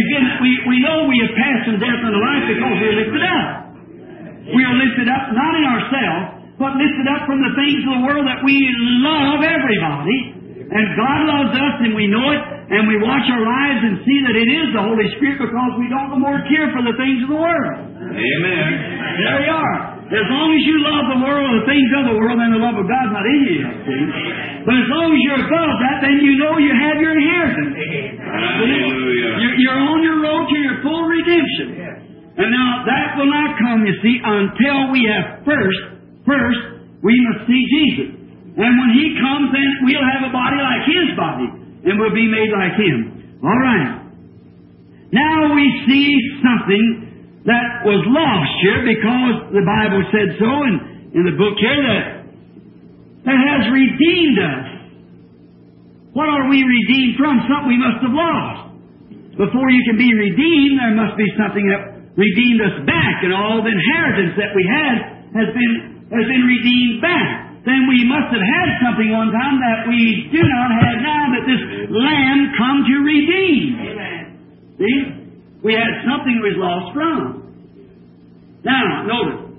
We know we have passed from death unto life because we are lifted up. We are lifted up not in ourselves, but lifted up from the things of the world that we love everybody. And God loves us, and we know it, and we watch our lives and see that it is the Holy Spirit because we don't no more care for the things of the world. Amen. There we are. As long as you love the world or the things of the world, then the love of God's not in you. See? But as long as you're above that, then you know you have your inheritance. Hallelujah. You're on your road to your full redemption. And now that will not come, you see, until we have first we must see Jesus. And when He comes, then we'll have a body like His body, and we'll be made like Him. All right. Now we see something that was lost here because the Bible said so in the book here that has redeemed us. What are we redeemed from? Something we must have lost. Before you can be redeemed, there must be something that redeemed us back, and all the inheritance that we had has been redeemed back. Then we must have had something one time that we do not have now, that this Lamb come to redeem. Amen. See? We had something we was lost from. Now, notice.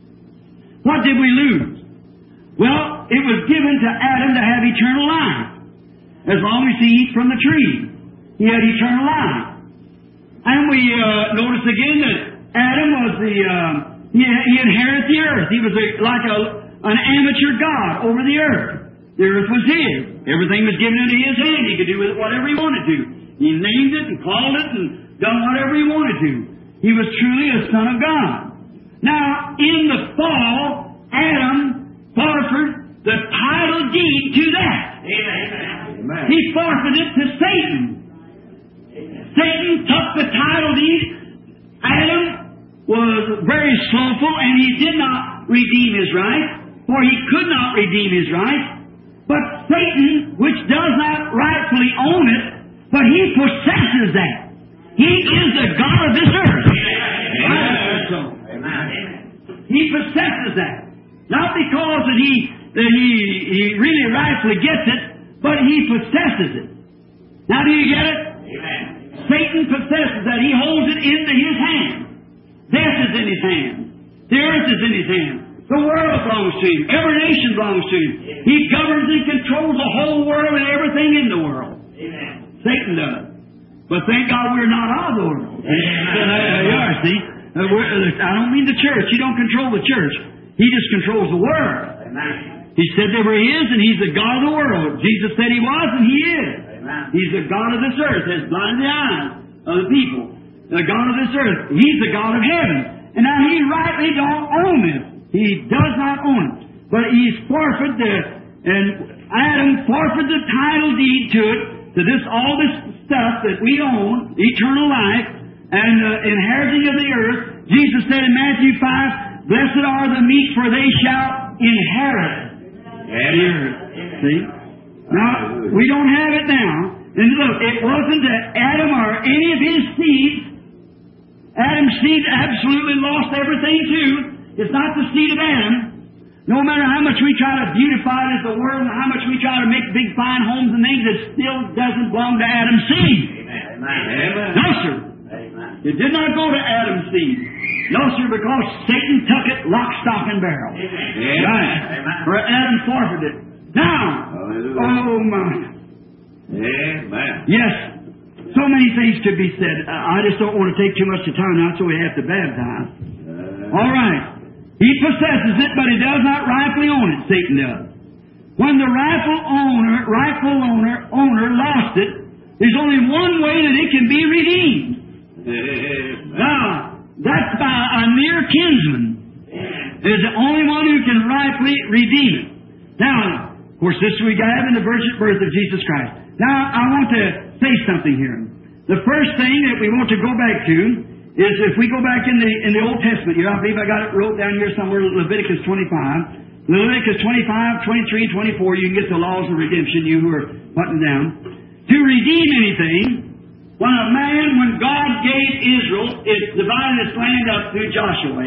What did we lose? Well, it was given to Adam to have eternal life. As long as he eat from the tree, he had eternal life. And we notice again that Adam was he inherited the earth. He was like an amateur god over the earth. The earth was his. Everything was given into his hand. He could do with it whatever he wanted to. He named it and called it and done whatever he wanted to. He was truly a son of God. Now, in the fall, Adam forfeited the title deed to that. Amen. He forfeited it to Satan. Satan took the title deed. Adam was very slothful, and he did not redeem his right, for he could not redeem his right. But Satan, which does not rightfully own it, but he possesses that. He is the God of this earth. He possesses that. Not because that he really rightfully gets it, but he possesses it. Now do you get it? Amen. Satan possesses that. He holds it into his hand. Death is in his hand. The earth is in his hand. The world belongs to him. Every nation belongs to him. He governs and controls the whole world and everything in the world. Amen. Satan does. But thank God we're not of the world. There you are, see? I don't mean the church. He don't control the church. He just controls the world. Amen. He said they were His, and He's the God of the world. Jesus said He was, and He is. Amen. He's the God of this earth. Has blinded the eyes of the people. The God of this earth. He's the God of heaven. And now He rightly don't own it. He does not own it. But He's forfeited and Adam forfeited the title deed to it, to all this stuff that we own, eternal life, and inheriting of the earth. Jesus said in Matthew 5, "Blessed are the meek, for they shall inherit the earth." See? Now, we don't have it now. And look, it wasn't that Adam or any of his seed. Adam's seed absolutely lost everything too. It's not the seed of Adam. No matter how much we try to beautify it as the world and how much we try to make big fine homes and things, it still doesn't belong to Adam's seed. Amen. No, sir. Amen. It did not go to Adam's seed. No, sir, because Satan took it lock, stock, and barrel. Amen. Right. Amen. For Adam forfeited it. Now, oh my. Amen. Yes. So many things could be said. I just don't want to take too much of time now, so we have to baptize. All right. He possesses it, but he does not rightfully own it. Satan does. When the rightful owner lost it, there's only one way that it can be redeemed. Now, that's by a near kinsman. Is the only one who can rightfully redeem it. Now, of course, this we have in the virgin birth of Jesus Christ. Now, I want to say something here. The first thing that we want to go back to is if we go back in the Old Testament here, I believe I got it wrote down here somewhere, Leviticus 25. Leviticus 25, 23, 24, you can get the laws of redemption, you who are putting down. To redeem anything, when God gave Israel, it divided its land up through Joshua.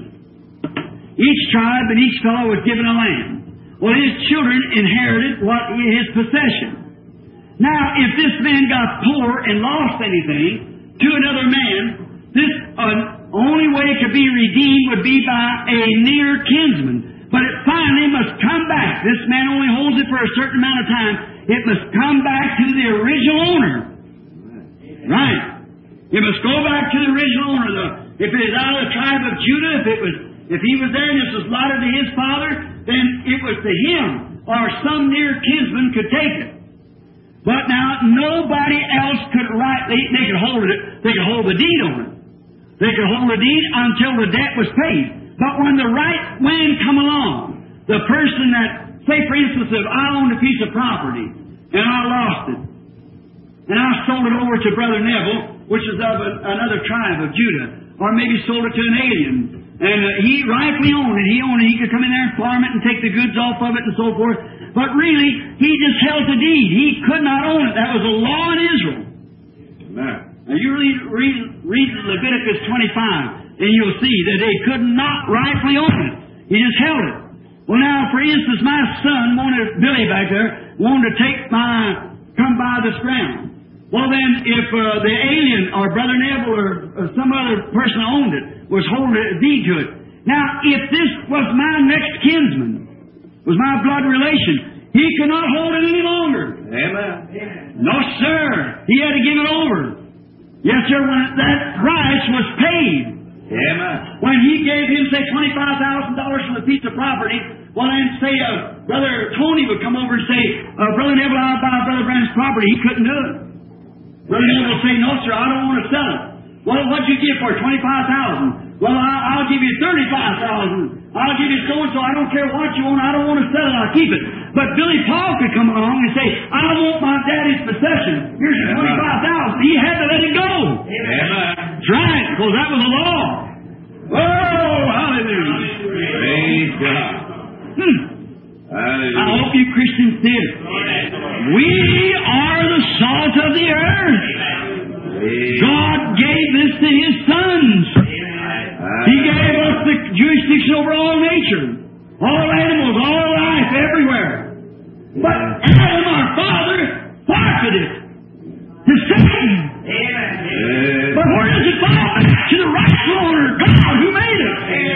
Each tribe and each fellow was given a land. Well, his children inherited his possession. Now, if this man got poor and lost anything to another man, this only way it could be redeemed would be by a near kinsman. But it finally must come back. This man only holds it for a certain amount of time. It must come back to the original owner. Right. It must go back to the original owner. If it is out of the tribe of Judah, if he was there and this was allotted to his father, then it was to him, or some near kinsman could take it. But now nobody else could they could hold it. They could hold the deed on it. They could hold the deed until the debt was paid. But when the right man come along, the person that, say for instance, if I owned a piece of property and I lost it, and I sold it over to Brother Neville, which is of another tribe of Judah, or maybe sold it to an alien, and he rightfully owned it. He could come in there and farm it and take the goods off of it and so forth. But really, he just held the deed. He could not own it. That was a law in Israel. Now you read Leviticus 25, and you'll see that they could not rightfully own it. He just held it. Well, now, for instance, my son Billy back there, wanted to come by this ground. Well, then, if the alien or Brother Neville or some other person owned it, was holding a deed to it. Now, if this was my next kinsman, was my blood relation, he could not hold it any longer. Amen. No, sir. He had to give it over. Yes, sir, when that price was paid. Amen. When he gave him, say, $25,000 for the piece of property, well, then, say, Brother Tony would come over and say, Brother Neville, I'll buy Brother Brandon's property. He couldn't do it. Brother Neville would say, no, sir, I don't want to sell it. Well, what'd you give for it? $25,000. Well, I'll give you $35,000. I'll give you so-and-so. I don't care what you want. I don't want to sell it. I'll keep it. But Billy Paul could come along and say, I want my daddy's possession. Here's your $25,000. He had to let it go. Amen. That's right, because that was the law. Oh, hallelujah. Praise God. Hallelujah. I hope you Christians see it. We are the salt of the earth. God gave this to His sons. He gave us the jurisdiction over all nature, all animals, all life, everywhere. But Adam, our father, forfeited it to Satan. But where does it fall? To the rightful owner, God, who made it.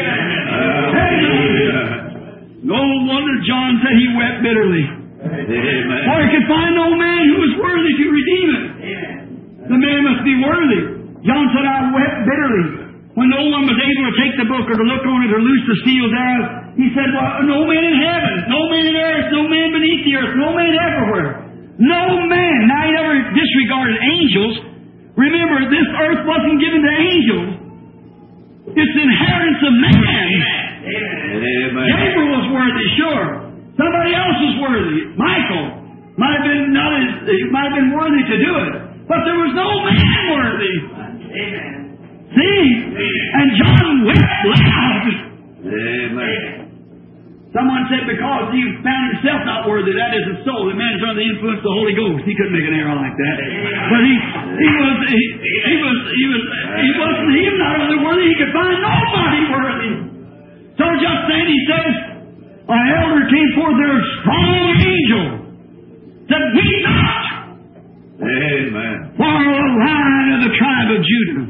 No wonder John said he wept bitterly. For he could find no man who was worthy to redeem it. The man must be worthy. John said, I wept bitterly. When no one was able to take the book or to look on it or loose the seals thereof, he said, well, no man in heaven, no man in earth, no man beneath the earth, no man everywhere. No man. Now he never disregarded angels. Remember, this earth wasn't given to angels. It's the inheritance of man. Amen. Gabriel was worthy, sure. Somebody else was worthy. Michael might have been worthy to do it. But there was no man worthy. Amen. See? And John wept loud. Amen. Someone said because he found himself not worthy, that isn't so. The man's under the influence of the Holy Ghost. He couldn't make an error like that. But he wasn't him not only worthy, he could find nobody worthy. So just then he says, an elder came forth there, a strong angel, said, weep not. Amen. For the line of the tribe of Judah.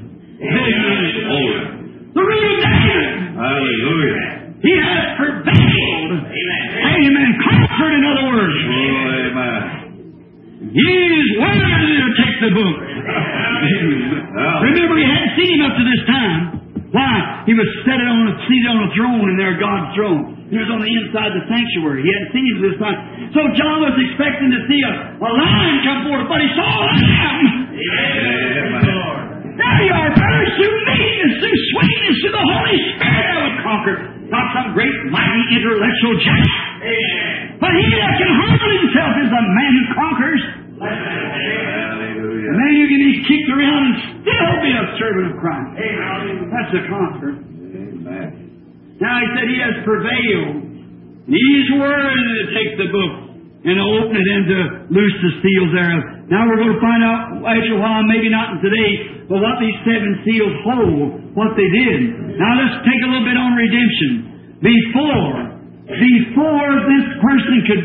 Amen. The root of David. Hallelujah. He has prevailed. Amen. Conquered, in other words. Oh, amen. He is worthy to take the book. Remember, you hadn't seen him up to this time. Why? He was seated on a throne in there, God's throne. He was on the inside of the sanctuary. He hadn't seen him this time. So John was expecting to see a lion come forth, but he saw a lamb. There you are, brother. It's through meekness, through sweetness, through the Holy Spirit that would conquer. Not some great, mighty, intellectual giant. But he that can humble himself is a man who conquers. A man who can be kicked around and still be a servant of Christ. That's a conqueror. Now he said he has prevailed. He's worthy to take the book and open it and to loose the seals thereof. Now we're going to find out after a while, maybe not today, but what these 7 seals hold, what they did. Now let's take a little bit on redemption. Before this person could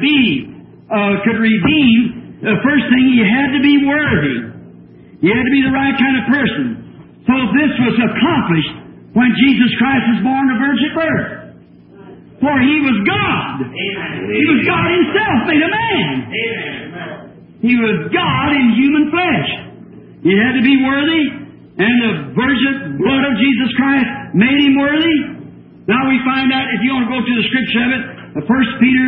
redeem, the first thing, he had to be worthy. He had to be the right kind of person. So this was accomplished when Jesus Christ was born of virgin birth. For He was God. He was God Himself, made a man. He was God in human flesh. He had to be worthy, and the virgin blood of Jesus Christ made Him worthy. Now we find out, if you want to go to the scripture of it, 1 Peter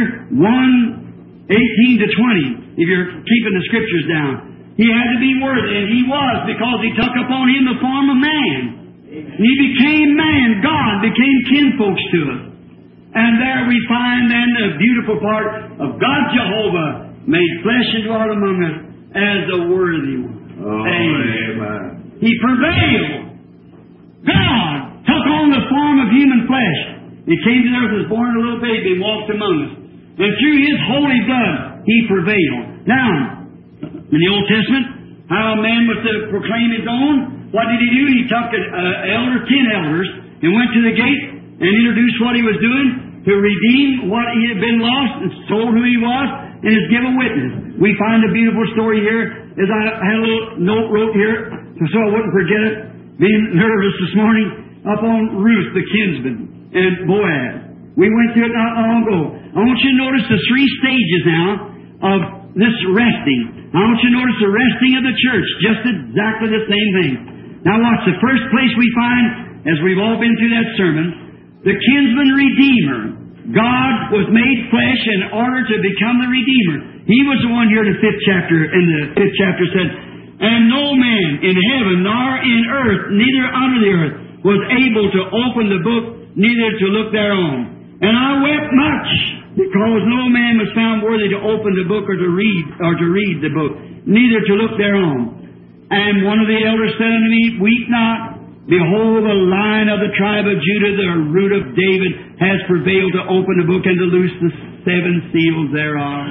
1:18 to 20, if you're keeping the scriptures down. He had to be worthy, and He was, because He took upon Him the form of man. He became man. God became kinfolks to us. And there we find then the beautiful part of God Jehovah made flesh and dwelt among us as the worthy one. Amen. He prevailed. God took on the form of human flesh. He came to earth, was born a little baby, and walked among us. And through His holy blood, He prevailed. Now, in the Old Testament, how a man was to proclaim his own, what did he do? He took 10 elders, and went to the gate and introduced what he was doing to redeem what he had been lost, and told who he was, and has given witness. We find a beautiful story here, as I had a little note wrote here, so I wouldn't forget it, being nervous this morning, up on Ruth, the kinsman, and Boaz. We went through it not long ago. I want you to notice the 3 stages now of this resting. I want you to notice the resting of the church, just exactly the same thing. Now watch, the first place we find, as we've all been through that sermon, the kinsman redeemer. God was made flesh in order to become the redeemer. He was the one here in the 5th chapter, said, and no man in heaven nor in earth, neither under the earth, was able to open the book, neither to look thereon. And I wept much, because no man was found worthy to open the book or to read the book, neither to look thereon. And one of the elders said unto me, Weep not. Behold, the Lion of the tribe of Judah, the root of David, has prevailed to open the book and to loose the 7 seals thereof.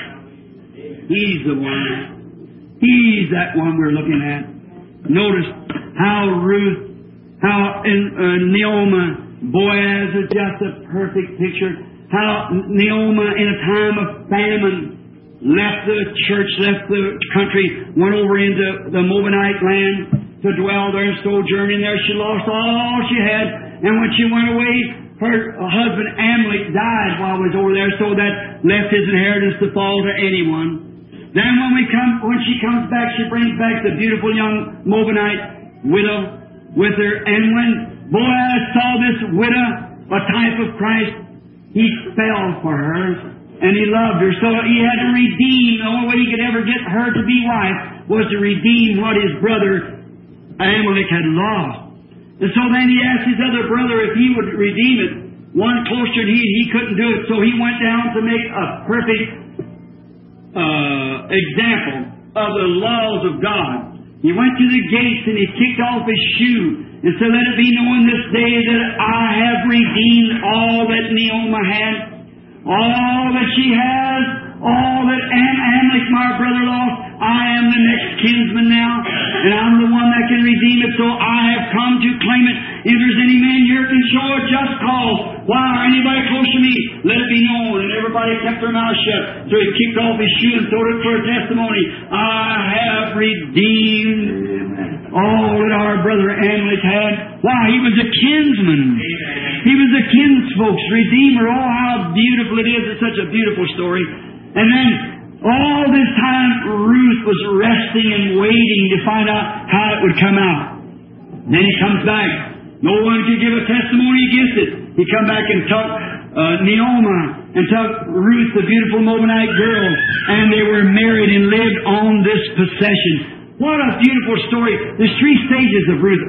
He's the one. He's that one we're looking at. Notice how Naomi, Boaz is just a perfect picture. How Naomi, in a time of famine, left the church, left the country, went over into the Moabite land to dwell there and sojourn in there. She lost all she had, and when she went away, her husband Amalek died while he was over there, so that left his inheritance to fall to anyone. Then when she comes back, she brings back the beautiful young Moabite widow with her, and when Boaz saw this widow, a type of Christ, he fell for her, and he loved her. So he had to redeem. The only way he could ever get her to be wife was to redeem what his brother Amalek had lost. And so then he asked his other brother if he would redeem it. One closer than he couldn't do it. So he went down to make a perfect example of the laws of God. He went to the gates and he kicked off his shoe and said, Let it be known this day that I have redeemed all that Naomi had, all that she has, all that Amalek, my brother, lost. I am the next kinsman now, and I'm the one that can redeem it, so I have come to claim it. If there's any man here can show a just cause, why, or anybody close to me, let it be known. And everybody kept their mouth shut. So he kicked off his shoe and throwed it for a testimony. I have redeemed all that our brother Amalek had. Why? He was a kinsman. He was a kinsfolk's redeemer. Oh, how beautiful it is. It's such a beautiful story. And then All this time, Ruth was resting and waiting to find out how it would come out. Then he comes back. No one could give a testimony against it. He come back and took Naomi and took Ruth, the beautiful Moabite girl, and they were married and lived on this possession. What a beautiful story. There's three stages of Ruth.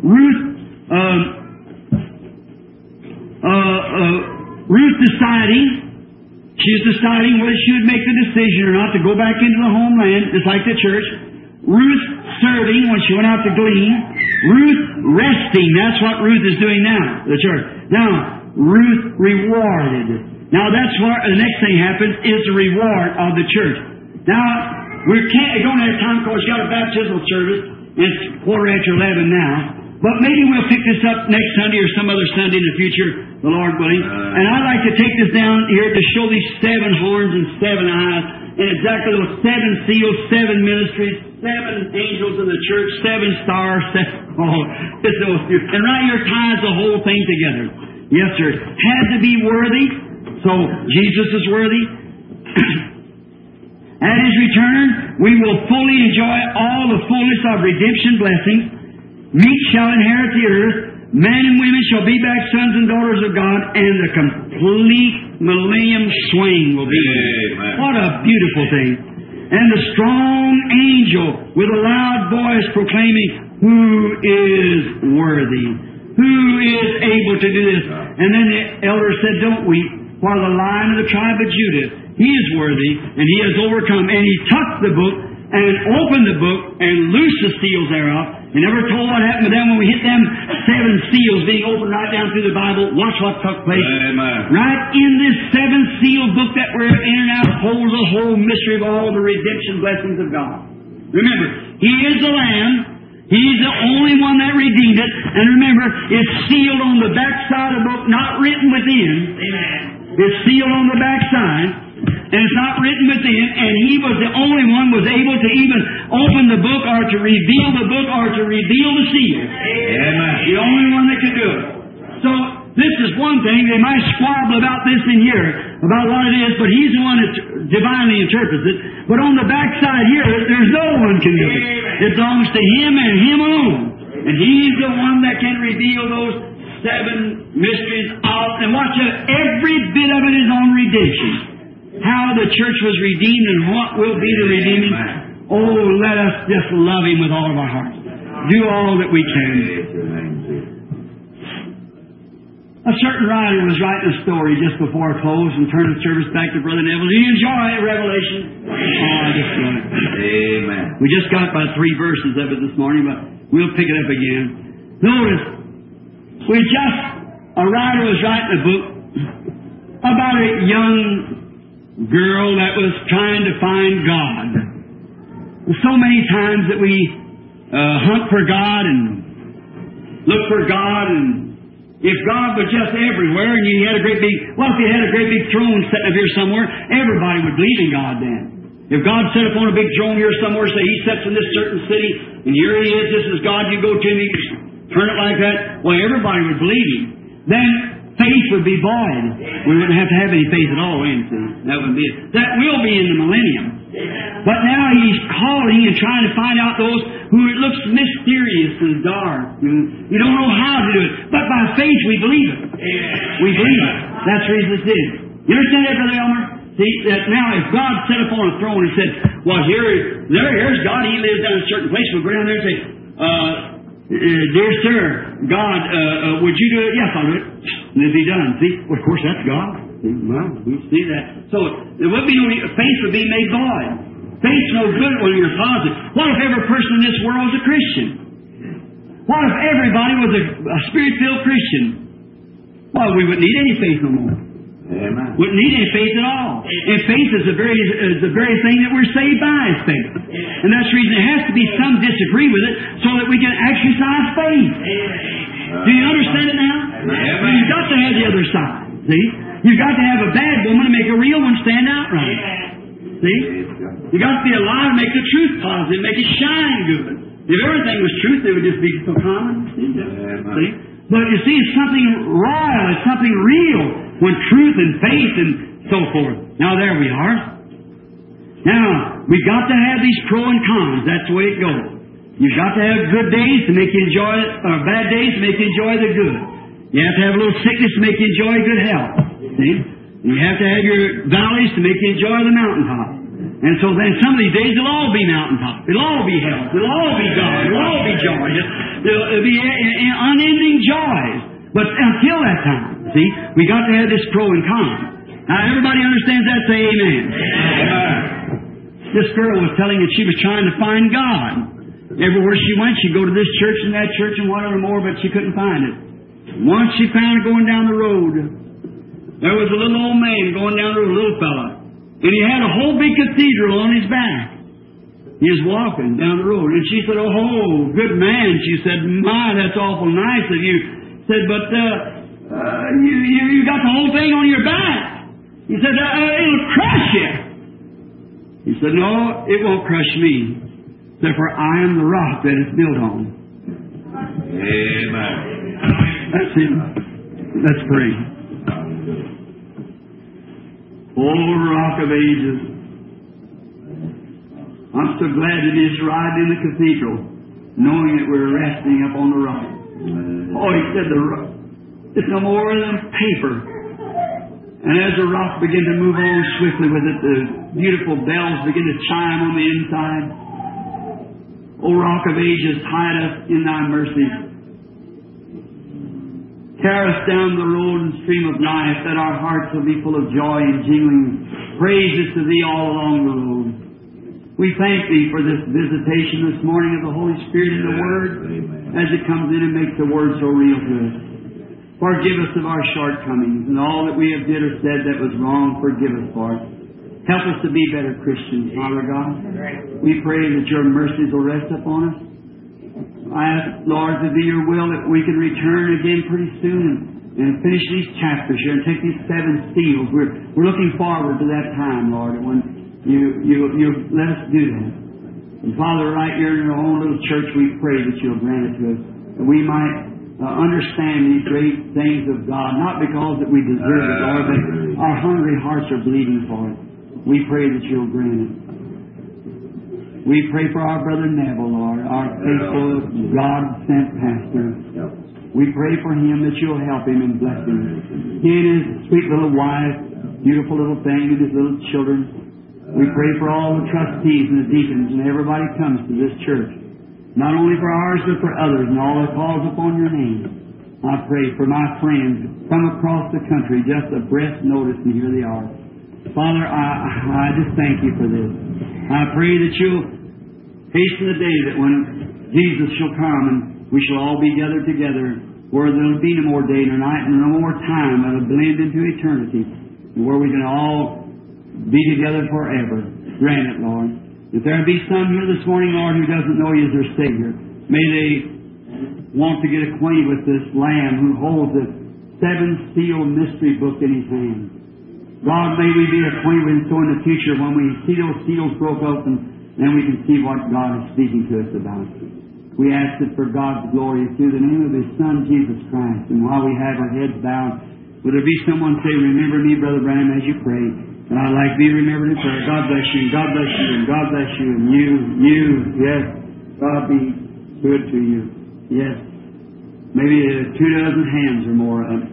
Ruth deciding, she was deciding whether she would make the decision or not to go back into the homeland, just like the church. Ruth serving when she went out to glean. Ruth resting. That's what Ruth is doing now, the church. Now, Ruth rewarded. Now, that's what the next thing happens is the reward of the church. Now, we don't have time because we've got a baptismal service. It's 11:15 now. But maybe we'll pick this up next Sunday or some other Sunday in the future, the Lord willing. And I'd like to take this down here to show these 7 horns and 7 eyes, and exactly those 7 seals, 7 ministries, 7 angels of the church, 7 stars, 7... Oh, it's so beautiful. And right here ties the whole thing together. Yes, sir. Had to be worthy, so Jesus is worthy. At His return, we will fully enjoy all the fullness of redemption blessings. Meek shall inherit the earth. Men and women shall be back sons and daughters of God, and the complete millennium swing will be there. What a beautiful thing. And the strong angel with a loud voice proclaiming, "Who is worthy? Who is able to do this?" And then the elder said, "Don't weep, for the Lion of the tribe of Judah, He is worthy, and He has overcome." And He took the book and opened the book and loosed the seals thereof. He never told what happened to them when we hit them 7 seals being opened right down through the Bible. Watch what took place. Amen. Right in this 7-seal book that we're in and out holds the whole mystery of all the redemption blessings of God. Remember, He is the Lamb. He's the only one that redeemed it. And remember, it's sealed on the back side of the book, not written within. Amen. It's sealed on the back side. And it's not written within, and He was the only one was able to even open the book or to reveal the book or to reveal the seal. Amen. The only one that could do it. So, this is one thing. They might squabble about this in here, about what it is, but He's the one that divinely interprets it. But on the back side here, there's no one can do it. It belongs to Him and Him alone. And He's the one that can reveal those 7 mysteries of, and watch it, every bit of it is on redemption. How the church was redeemed and what will be the redeeming. Oh, let us just love Him with all of our hearts. Do all that we can. A certain writer was writing a story just before I closed and turned the service back to Brother Neville. Do you enjoy Revelation? Oh, I just love it. Amen. We just got about 3 verses of it this morning, but we'll pick it up again. Notice, a writer was writing a book about a young girl that was trying to find God. So many times that we hunt for God and look for God, and if God was just everywhere and you had a great big, well, if you had a great big throne sitting up here somewhere, everybody would believe in God then. If God sat upon a big throne here somewhere, say He sits in this certain city, and here He is, this is God, you go to Him, you turn it like that, well, everybody would believe Him. Then faith would be void. We wouldn't have to have any faith at all, that wouldn't be it. That will be in the millennium. But now He's calling and trying to find out those who it looks mysterious and dark. You don't know how to do it. But by faith we believe it. We believe it. That's the reason it's did. You understand that, Brother Elmer? See, that now if God sat upon a throne and said, well, here's God, He lives down in a certain place, we'll go down there and say, dear sir, God, would you do it? Yes, I'll do it. And it'd be done. See? Well, of course, that's God. Well, we see that. So, there would be faith would be made void. Faith's no good when you're positive. What if every person in this world was a Christian? What if everybody was a Spirit-filled Christian? Well, we wouldn't need any faith no more. Amen. Wouldn't need any faith at all. And faith is the very thing that we're saved by is faith. And that's the reason there has to be some disagree with it so that we can exercise faith. Do you understand it now? Amen. You've got to have the other side. See? You've got to have a bad woman to make a real one stand out right. See? You've got to be a lie to make the truth positive, make it shine good. If everything was truth, it would just be so common. See? But you see, it's something royal, it's something real when truth and faith and so forth. Now there we are. Now, we've got to have these pros and cons. That's the way it goes. You've got to have good days to make you enjoy it, or bad days to make you enjoy the good. You have to have a little sickness to make you enjoy good health. See? You have to have your valleys to make you enjoy the mountaintop. And so then some of these days it'll all be mountaintop. It'll all be health. It'll all be God. It'll all be joy. It'll be unending joys. But until that time, see, we got to have this pro and con. Now everybody understands that? Say amen. This girl was telling that she was trying to find God. Everywhere she went, she'd go to this church and that church and whatever more, but she couldn't find it. Once she found it going down the road, there was a little old man going down the road, a little fella. And he had a whole big cathedral on his back. He was walking down the road. And she said, "Oh, good man." She said, "My, that's awful nice of you." Said, "But you got the whole thing on your back." He said, "It'll crush you." He said, "No, it won't crush me. Therefore, I am the rock that it's built on." Amen. That's it. Let's pray. Oh, Rock of Ages. I'm so glad to be just riding in the cathedral, knowing that we're resting up on the rock. Oh, he said the rock. It's no more than paper. And as the rock began to move on swiftly with it, the beautiful bells begin to chime on the inside. O Rock of Ages, hide us in thy mercy. Carry us down the road and stream of life, that our hearts will be full of joy and jingling praises to Thee all along the road. We thank Thee for this visitation this morning of the Holy Spirit in the Word, as it comes in and makes the Word so real to us. Forgive us of our shortcomings and all that we have did or said that was wrong. Forgive us for it. Help us to be better Christians, Father God. We pray that Your mercies will rest upon us. I ask, Lord, to be Your will that we can return again pretty soon and finish these chapters here and take these 7 seals. We're looking forward to that time, Lord, when You let us do that. And Father, right here in Your own little church, we pray that You'll grant it to us, that we might understand these great things of God, not because that we deserve it, Lord, but our hungry hearts are bleeding for it. We pray that You'll grant it. We pray for our brother Neville, Lord, our faithful, God-sent pastor. We pray for him that You'll help him and bless him. He and his sweet little wife, beautiful little thing, and his little children. We pray for all the trustees and the deacons and everybody comes to this church. Not only for ours, but for others and all that calls upon Your name. I pray for my friends from across the country, just a breath notice, and here they are. Father, I just thank You for this. I pray that You'll hasten the day that when Jesus shall come and we shall all be gathered together, where there'll be no more day nor night and no more time that'll blend into eternity, and where we can all be together forever. Grant it, Lord. If there be some here this morning, Lord, who doesn't know You as their Savior, may they want to get acquainted with this Lamb who holds the 7-seal mystery book in His hand. God, may we be acquainted with Him so in the future when we see those seals broke open, then we can see what God is speaking to us about. We ask it for God's glory through the name of His Son, Jesus Christ. And while we have our heads bowed, would there be someone say, "Remember me, Brother Branham, as you pray, and I'd like to be remembered in prayer." God bless you, God bless you, and God bless you, and you, yes, God be good to you. Yes. Maybe 2 dozen hands or more up.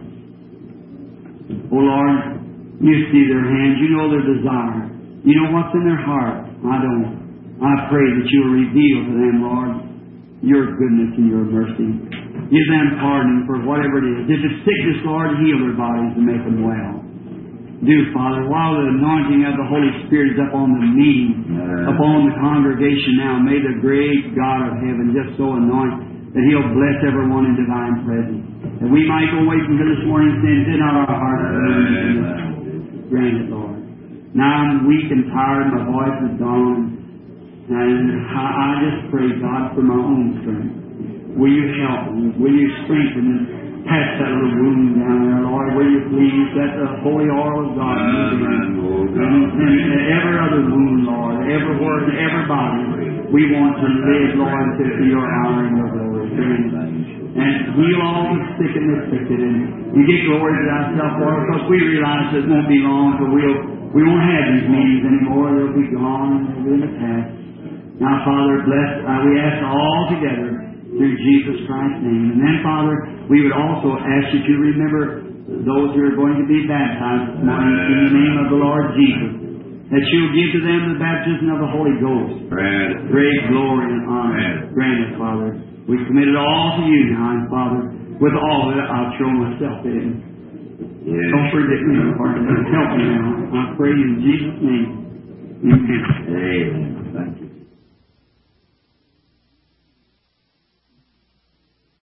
Oh Lord, You see their hands. You know their desire. You know what's in their heart. I don't. I pray that You'll reveal to them, Lord, Your goodness and Your mercy. Give them pardon for whatever it is. If it's sickness, Lord, heal their bodies and make them well. Do, Father, while the anointing of the Holy Spirit is upon the meeting, upon the congregation now, may the great God of heaven just so anoint that He'll bless everyone in divine presence. That we might go away from here this morning saying, "Did not our hearts grant it, Lord." Now I'm weak and tired, my voice is gone, and I just pray, God, for my own strength. Will You help me? Will You strengthen and patch that little wound down there, Lord? Will You please let the holy oil of God move in and every other wound, Lord, everywhere and everybody. We want to live, Lord, to Your honor and Your glory. And heal all the sick and the afflicted, and You get glory to Thyself, Lord, because we realize it won't be long till we'll We won't have these meetings anymore. They'll be gone and they'll be in the past. Now, Father, bless, we ask all together through Jesus Christ's name. And then, Father, we would also ask you to remember those who are going to be baptized this morning in the name of the Lord Jesus, that you'll give to them the baptism of the Holy Ghost. Great glory and honor. Grant it, Father. We commit it all to you now, and Father, with all of it, I'll throw myself in. Don't forget me, Lord. Help me now. I pray in Jesus' name. Amen. Amen. Thank you.